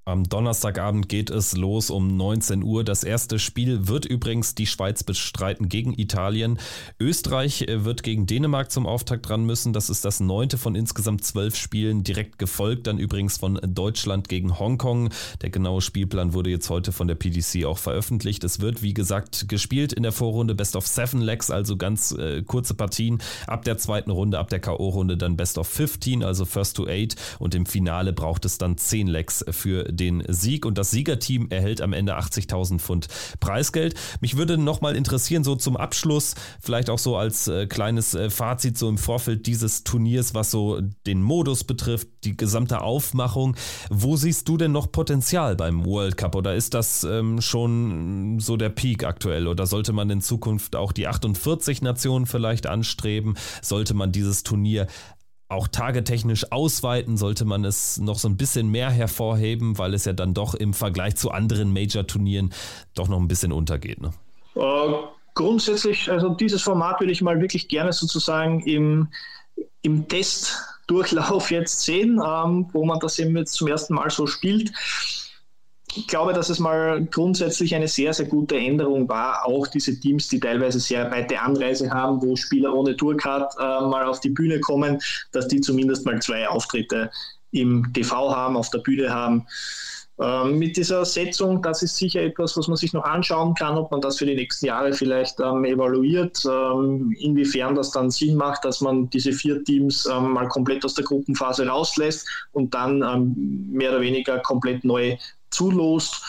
Am Donnerstagabend geht es los um 19 Uhr. Das erste Spiel wird übrigens die Schweiz bestreiten gegen Italien. Österreich wird gegen Dänemark zum Auftakt ran müssen. Das ist das 9. von insgesamt 12 Spielen. Direkt gefolgt dann übrigens von Deutschland gegen Hongkong. Der genaue Spielplan wurde jetzt heute von der PDC auch veröffentlicht. Es wird, wie gesagt, gespielt in der Vorrunde Best of 7 Legs, also ganz kurze Partien. Ab der zweiten Runde, ab der K.O.-Runde dann Best of 15, also First to 8. Und im Finale braucht es dann 10 Legs für den Sieg und das Siegerteam erhält am Ende 80.000 Pfund Preisgeld. Mich würde nochmal interessieren, so zum Abschluss, vielleicht auch so als kleines Fazit so im Vorfeld dieses Turniers, was so den Modus betrifft, die gesamte Aufmachung. Wo siehst du denn noch Potenzial beim World Cup oder ist das schon so der Peak aktuell oder sollte man in Zukunft auch die 48 Nationen vielleicht anstreben? Sollte man dieses Turnier auch tagetechnisch ausweiten, sollte man es noch so ein bisschen mehr hervorheben, weil es ja dann doch im Vergleich zu anderen Major-Turnieren doch noch ein bisschen untergeht, ne? Grundsätzlich, also dieses Format würde ich mal wirklich gerne sozusagen im Testdurchlauf jetzt sehen, wo man das eben jetzt zum ersten Mal so spielt. Ich glaube, dass es mal grundsätzlich eine sehr, sehr gute Änderung war. Auch diese Teams, die teilweise sehr weite Anreise haben, wo Spieler ohne Tourcard mal auf die Bühne kommen, dass die zumindest mal 2 Auftritte im TV haben, auf der Bühne haben. Mit dieser Setzung, das ist sicher etwas, was man sich noch anschauen kann, ob man das für die nächsten Jahre vielleicht evaluiert, inwiefern das dann Sinn macht, dass man diese 4 Teams mal komplett aus der Gruppenphase rauslässt und dann mehr oder weniger komplett neu zulost.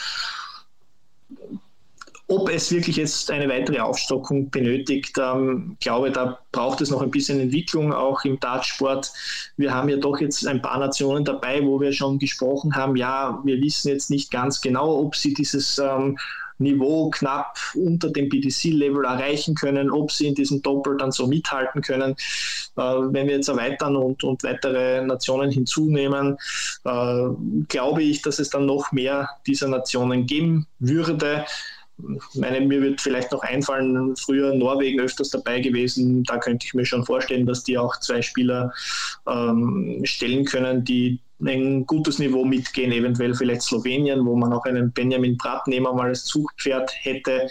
Ob es wirklich jetzt eine weitere Aufstockung benötigt, glaube, da braucht es noch ein bisschen Entwicklung, auch im Dartsport. Wir haben ja doch jetzt ein paar Nationen dabei, wo wir schon gesprochen haben, ja, wir wissen jetzt nicht ganz genau, ob sie dieses Niveau knapp unter dem PDC-Level erreichen können, ob sie in diesem Doppel dann so mithalten können. Wenn wir jetzt erweitern und weitere Nationen hinzunehmen, glaube ich, dass es dann noch mehr dieser Nationen geben würde. Mir wird vielleicht noch einfallen, früher Norwegen öfters dabei gewesen, da könnte ich mir schon vorstellen, dass die auch 2 Spieler stellen können, die ein gutes Niveau mitgehen, eventuell vielleicht Slowenien, wo man auch einen Benjamin Brattnehmer mal als Zugpferd hätte.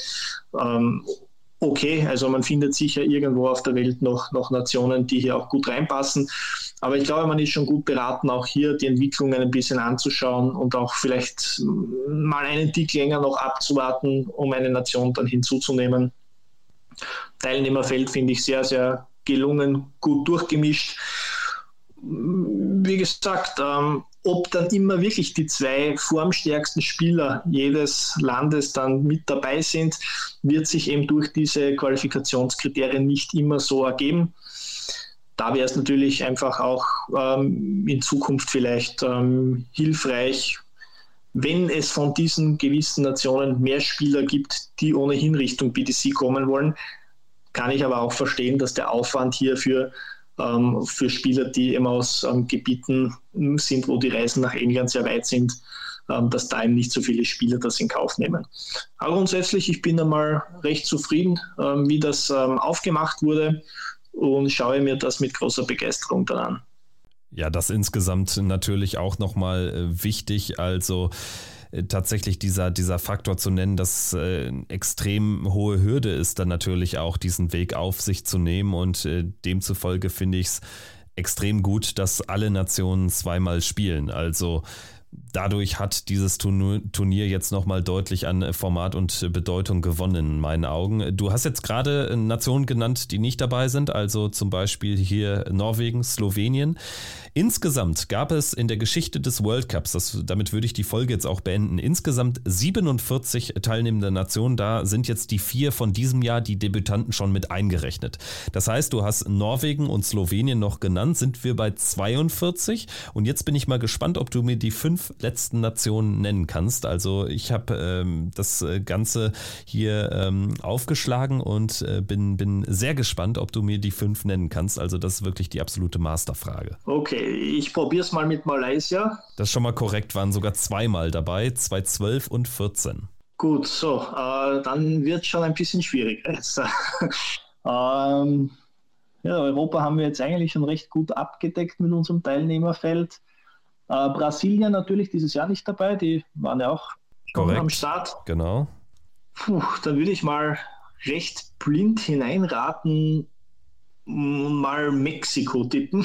Okay, also man findet sicher irgendwo auf der Welt noch Nationen, die hier auch gut reinpassen. Aber ich glaube, man ist schon gut beraten, auch hier die Entwicklungen ein bisschen anzuschauen und auch vielleicht mal einen Tick länger noch abzuwarten, um eine Nation dann hinzuzunehmen. Teilnehmerfeld finde ich sehr, sehr gelungen, gut durchgemischt. Wie gesagt, ob dann immer wirklich die 2 formstärksten Spieler jedes Landes dann mit dabei sind, wird sich eben durch diese Qualifikationskriterien nicht immer so ergeben. Da wäre es natürlich einfach auch in Zukunft vielleicht hilfreich, wenn es von diesen gewissen Nationen mehr Spieler gibt, die ohnehin Richtung PDC kommen wollen. Kann ich aber auch verstehen, dass der Aufwand hier für Spieler, die eben aus Gebieten sind, wo die Reisen nach England sehr weit sind, dass da eben nicht so viele Spieler das in Kauf nehmen. Aber grundsätzlich, ich bin einmal recht zufrieden, wie das aufgemacht wurde und schaue mir das mit großer Begeisterung dann an. Ja, das insgesamt natürlich auch nochmal wichtig, also tatsächlich dieser Faktor zu nennen, dass extrem hohe Hürde ist, dann natürlich auch diesen Weg auf sich zu nehmen und demzufolge finde ich es extrem gut, dass alle Nationen 2-mal spielen. Also dadurch hat dieses Turnier jetzt nochmal deutlich an Format und Bedeutung gewonnen in meinen Augen. Du hast jetzt gerade Nationen genannt, die nicht dabei sind, also zum Beispiel hier Norwegen, Slowenien. Insgesamt gab es in der Geschichte des World Cups, damit würde ich die Folge jetzt auch beenden, insgesamt 47 teilnehmende Nationen. Da sind jetzt die 4 von diesem Jahr, die Debütanten, schon mit eingerechnet. Das heißt, du hast Norwegen und Slowenien noch genannt, sind wir bei 42. Und jetzt bin ich mal gespannt, ob du mir die 5 letzten Nationen nennen kannst. Also ich habe das Ganze hier aufgeschlagen und bin sehr gespannt, ob du mir die 5 nennen kannst. Also das ist wirklich die absolute Masterfrage. Okay, ich probiere es mal mit Malaysia. Das ist schon mal korrekt, waren sogar 2-mal dabei, 2012 und 2014. Gut, so, dann wird es schon ein bisschen schwieriger jetzt. Europa haben wir jetzt eigentlich schon recht gut abgedeckt mit unserem Teilnehmerfeld. Brasilien natürlich dieses Jahr nicht dabei, die waren ja auch korrekt am Start. Genau. Da würde ich mal recht blind hineinraten, mal Mexiko tippen.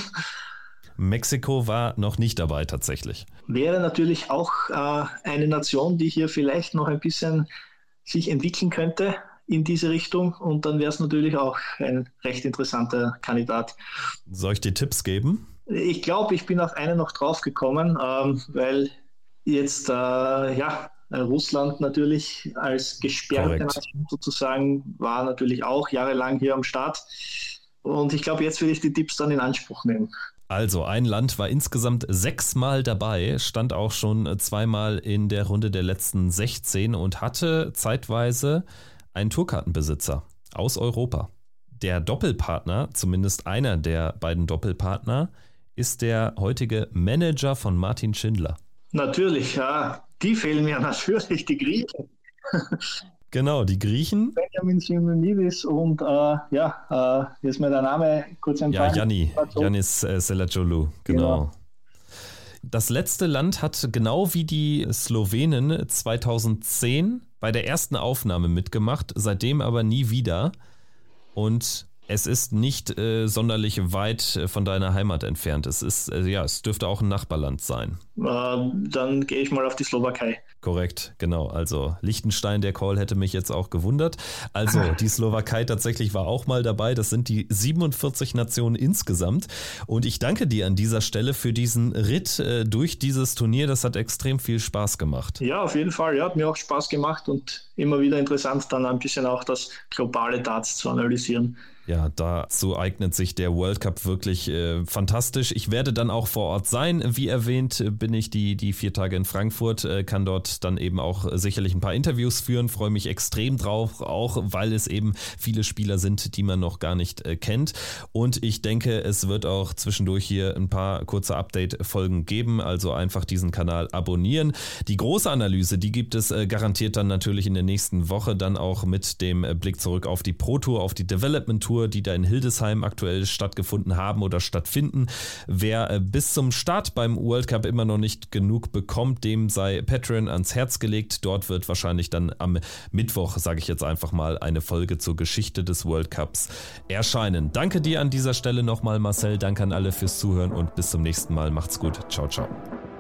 Mexiko war noch nicht dabei tatsächlich. Wäre natürlich auch eine Nation, die hier vielleicht noch ein bisschen sich entwickeln könnte in diese Richtung, und dann wäre es natürlich auch ein recht interessanter Kandidat. Soll ich dir Tipps geben? Ich glaube, ich bin auf einen noch drauf gekommen, weil jetzt Russland natürlich als gesperrte Nation sozusagen war natürlich auch jahrelang hier am Start, und ich glaube, jetzt will ich die Tipps dann in Anspruch nehmen. Also ein Land war insgesamt 6-mal dabei, stand auch schon 2-mal in der Runde der letzten 16 und hatte zeitweise einen Tourkartenbesitzer aus Europa. Der Doppelpartner, zumindest einer der beiden Doppelpartner, ist der heutige Manager von Martin Schindler. Natürlich, ja. Die fehlen mir natürlich, die Griechen. Genau, die Griechen. Benjamin Simonidis und hier ist mir der Name kurz entfallen. Ja, Yannis Selagiolu, genau. Das letzte Land hat genau wie die Slowenen 2010 bei der ersten Aufnahme mitgemacht, seitdem aber nie wieder. Und es ist nicht sonderlich weit von deiner Heimat entfernt. Es dürfte auch ein Nachbarland sein. Dann gehe ich mal auf die Slowakei. Korrekt, genau. Also Liechtenstein, der Call hätte mich jetzt auch gewundert. Also die Slowakei tatsächlich war auch mal dabei. Das sind die 47 Nationen insgesamt. Und ich danke dir an dieser Stelle für diesen Ritt durch dieses Turnier. Das hat extrem viel Spaß gemacht. Ja, auf jeden Fall. Ja, hat mir auch Spaß gemacht und immer wieder interessant, dann ein bisschen auch das globale Darts zu analysieren. Ja, dazu eignet sich der World Cup wirklich fantastisch. Ich werde dann auch vor Ort sein. Wie erwähnt, bin ich die 4 Tage in Frankfurt, kann dort dann eben auch sicherlich ein paar Interviews führen, freue mich extrem drauf, auch weil es eben viele Spieler sind, die man noch gar nicht kennt. Und ich denke, es wird auch zwischendurch hier ein paar kurze Update-Folgen geben, also einfach diesen Kanal abonnieren. Die große Analyse, die gibt es garantiert dann natürlich in der nächsten Woche, dann auch mit dem Blick zurück auf die Pro Tour, auf die Development Tour, die da in Hildesheim aktuell stattgefunden haben oder stattfinden. Wer bis zum Start beim World Cup immer noch nicht genug bekommt, dem sei Patreon ans Herz gelegt. Dort wird wahrscheinlich dann am Mittwoch, sage ich jetzt einfach mal, eine Folge zur Geschichte des World Cups erscheinen. Danke dir an dieser Stelle nochmal, Marcel. Danke an alle fürs Zuhören und bis zum nächsten Mal. Macht's gut. Ciao, ciao.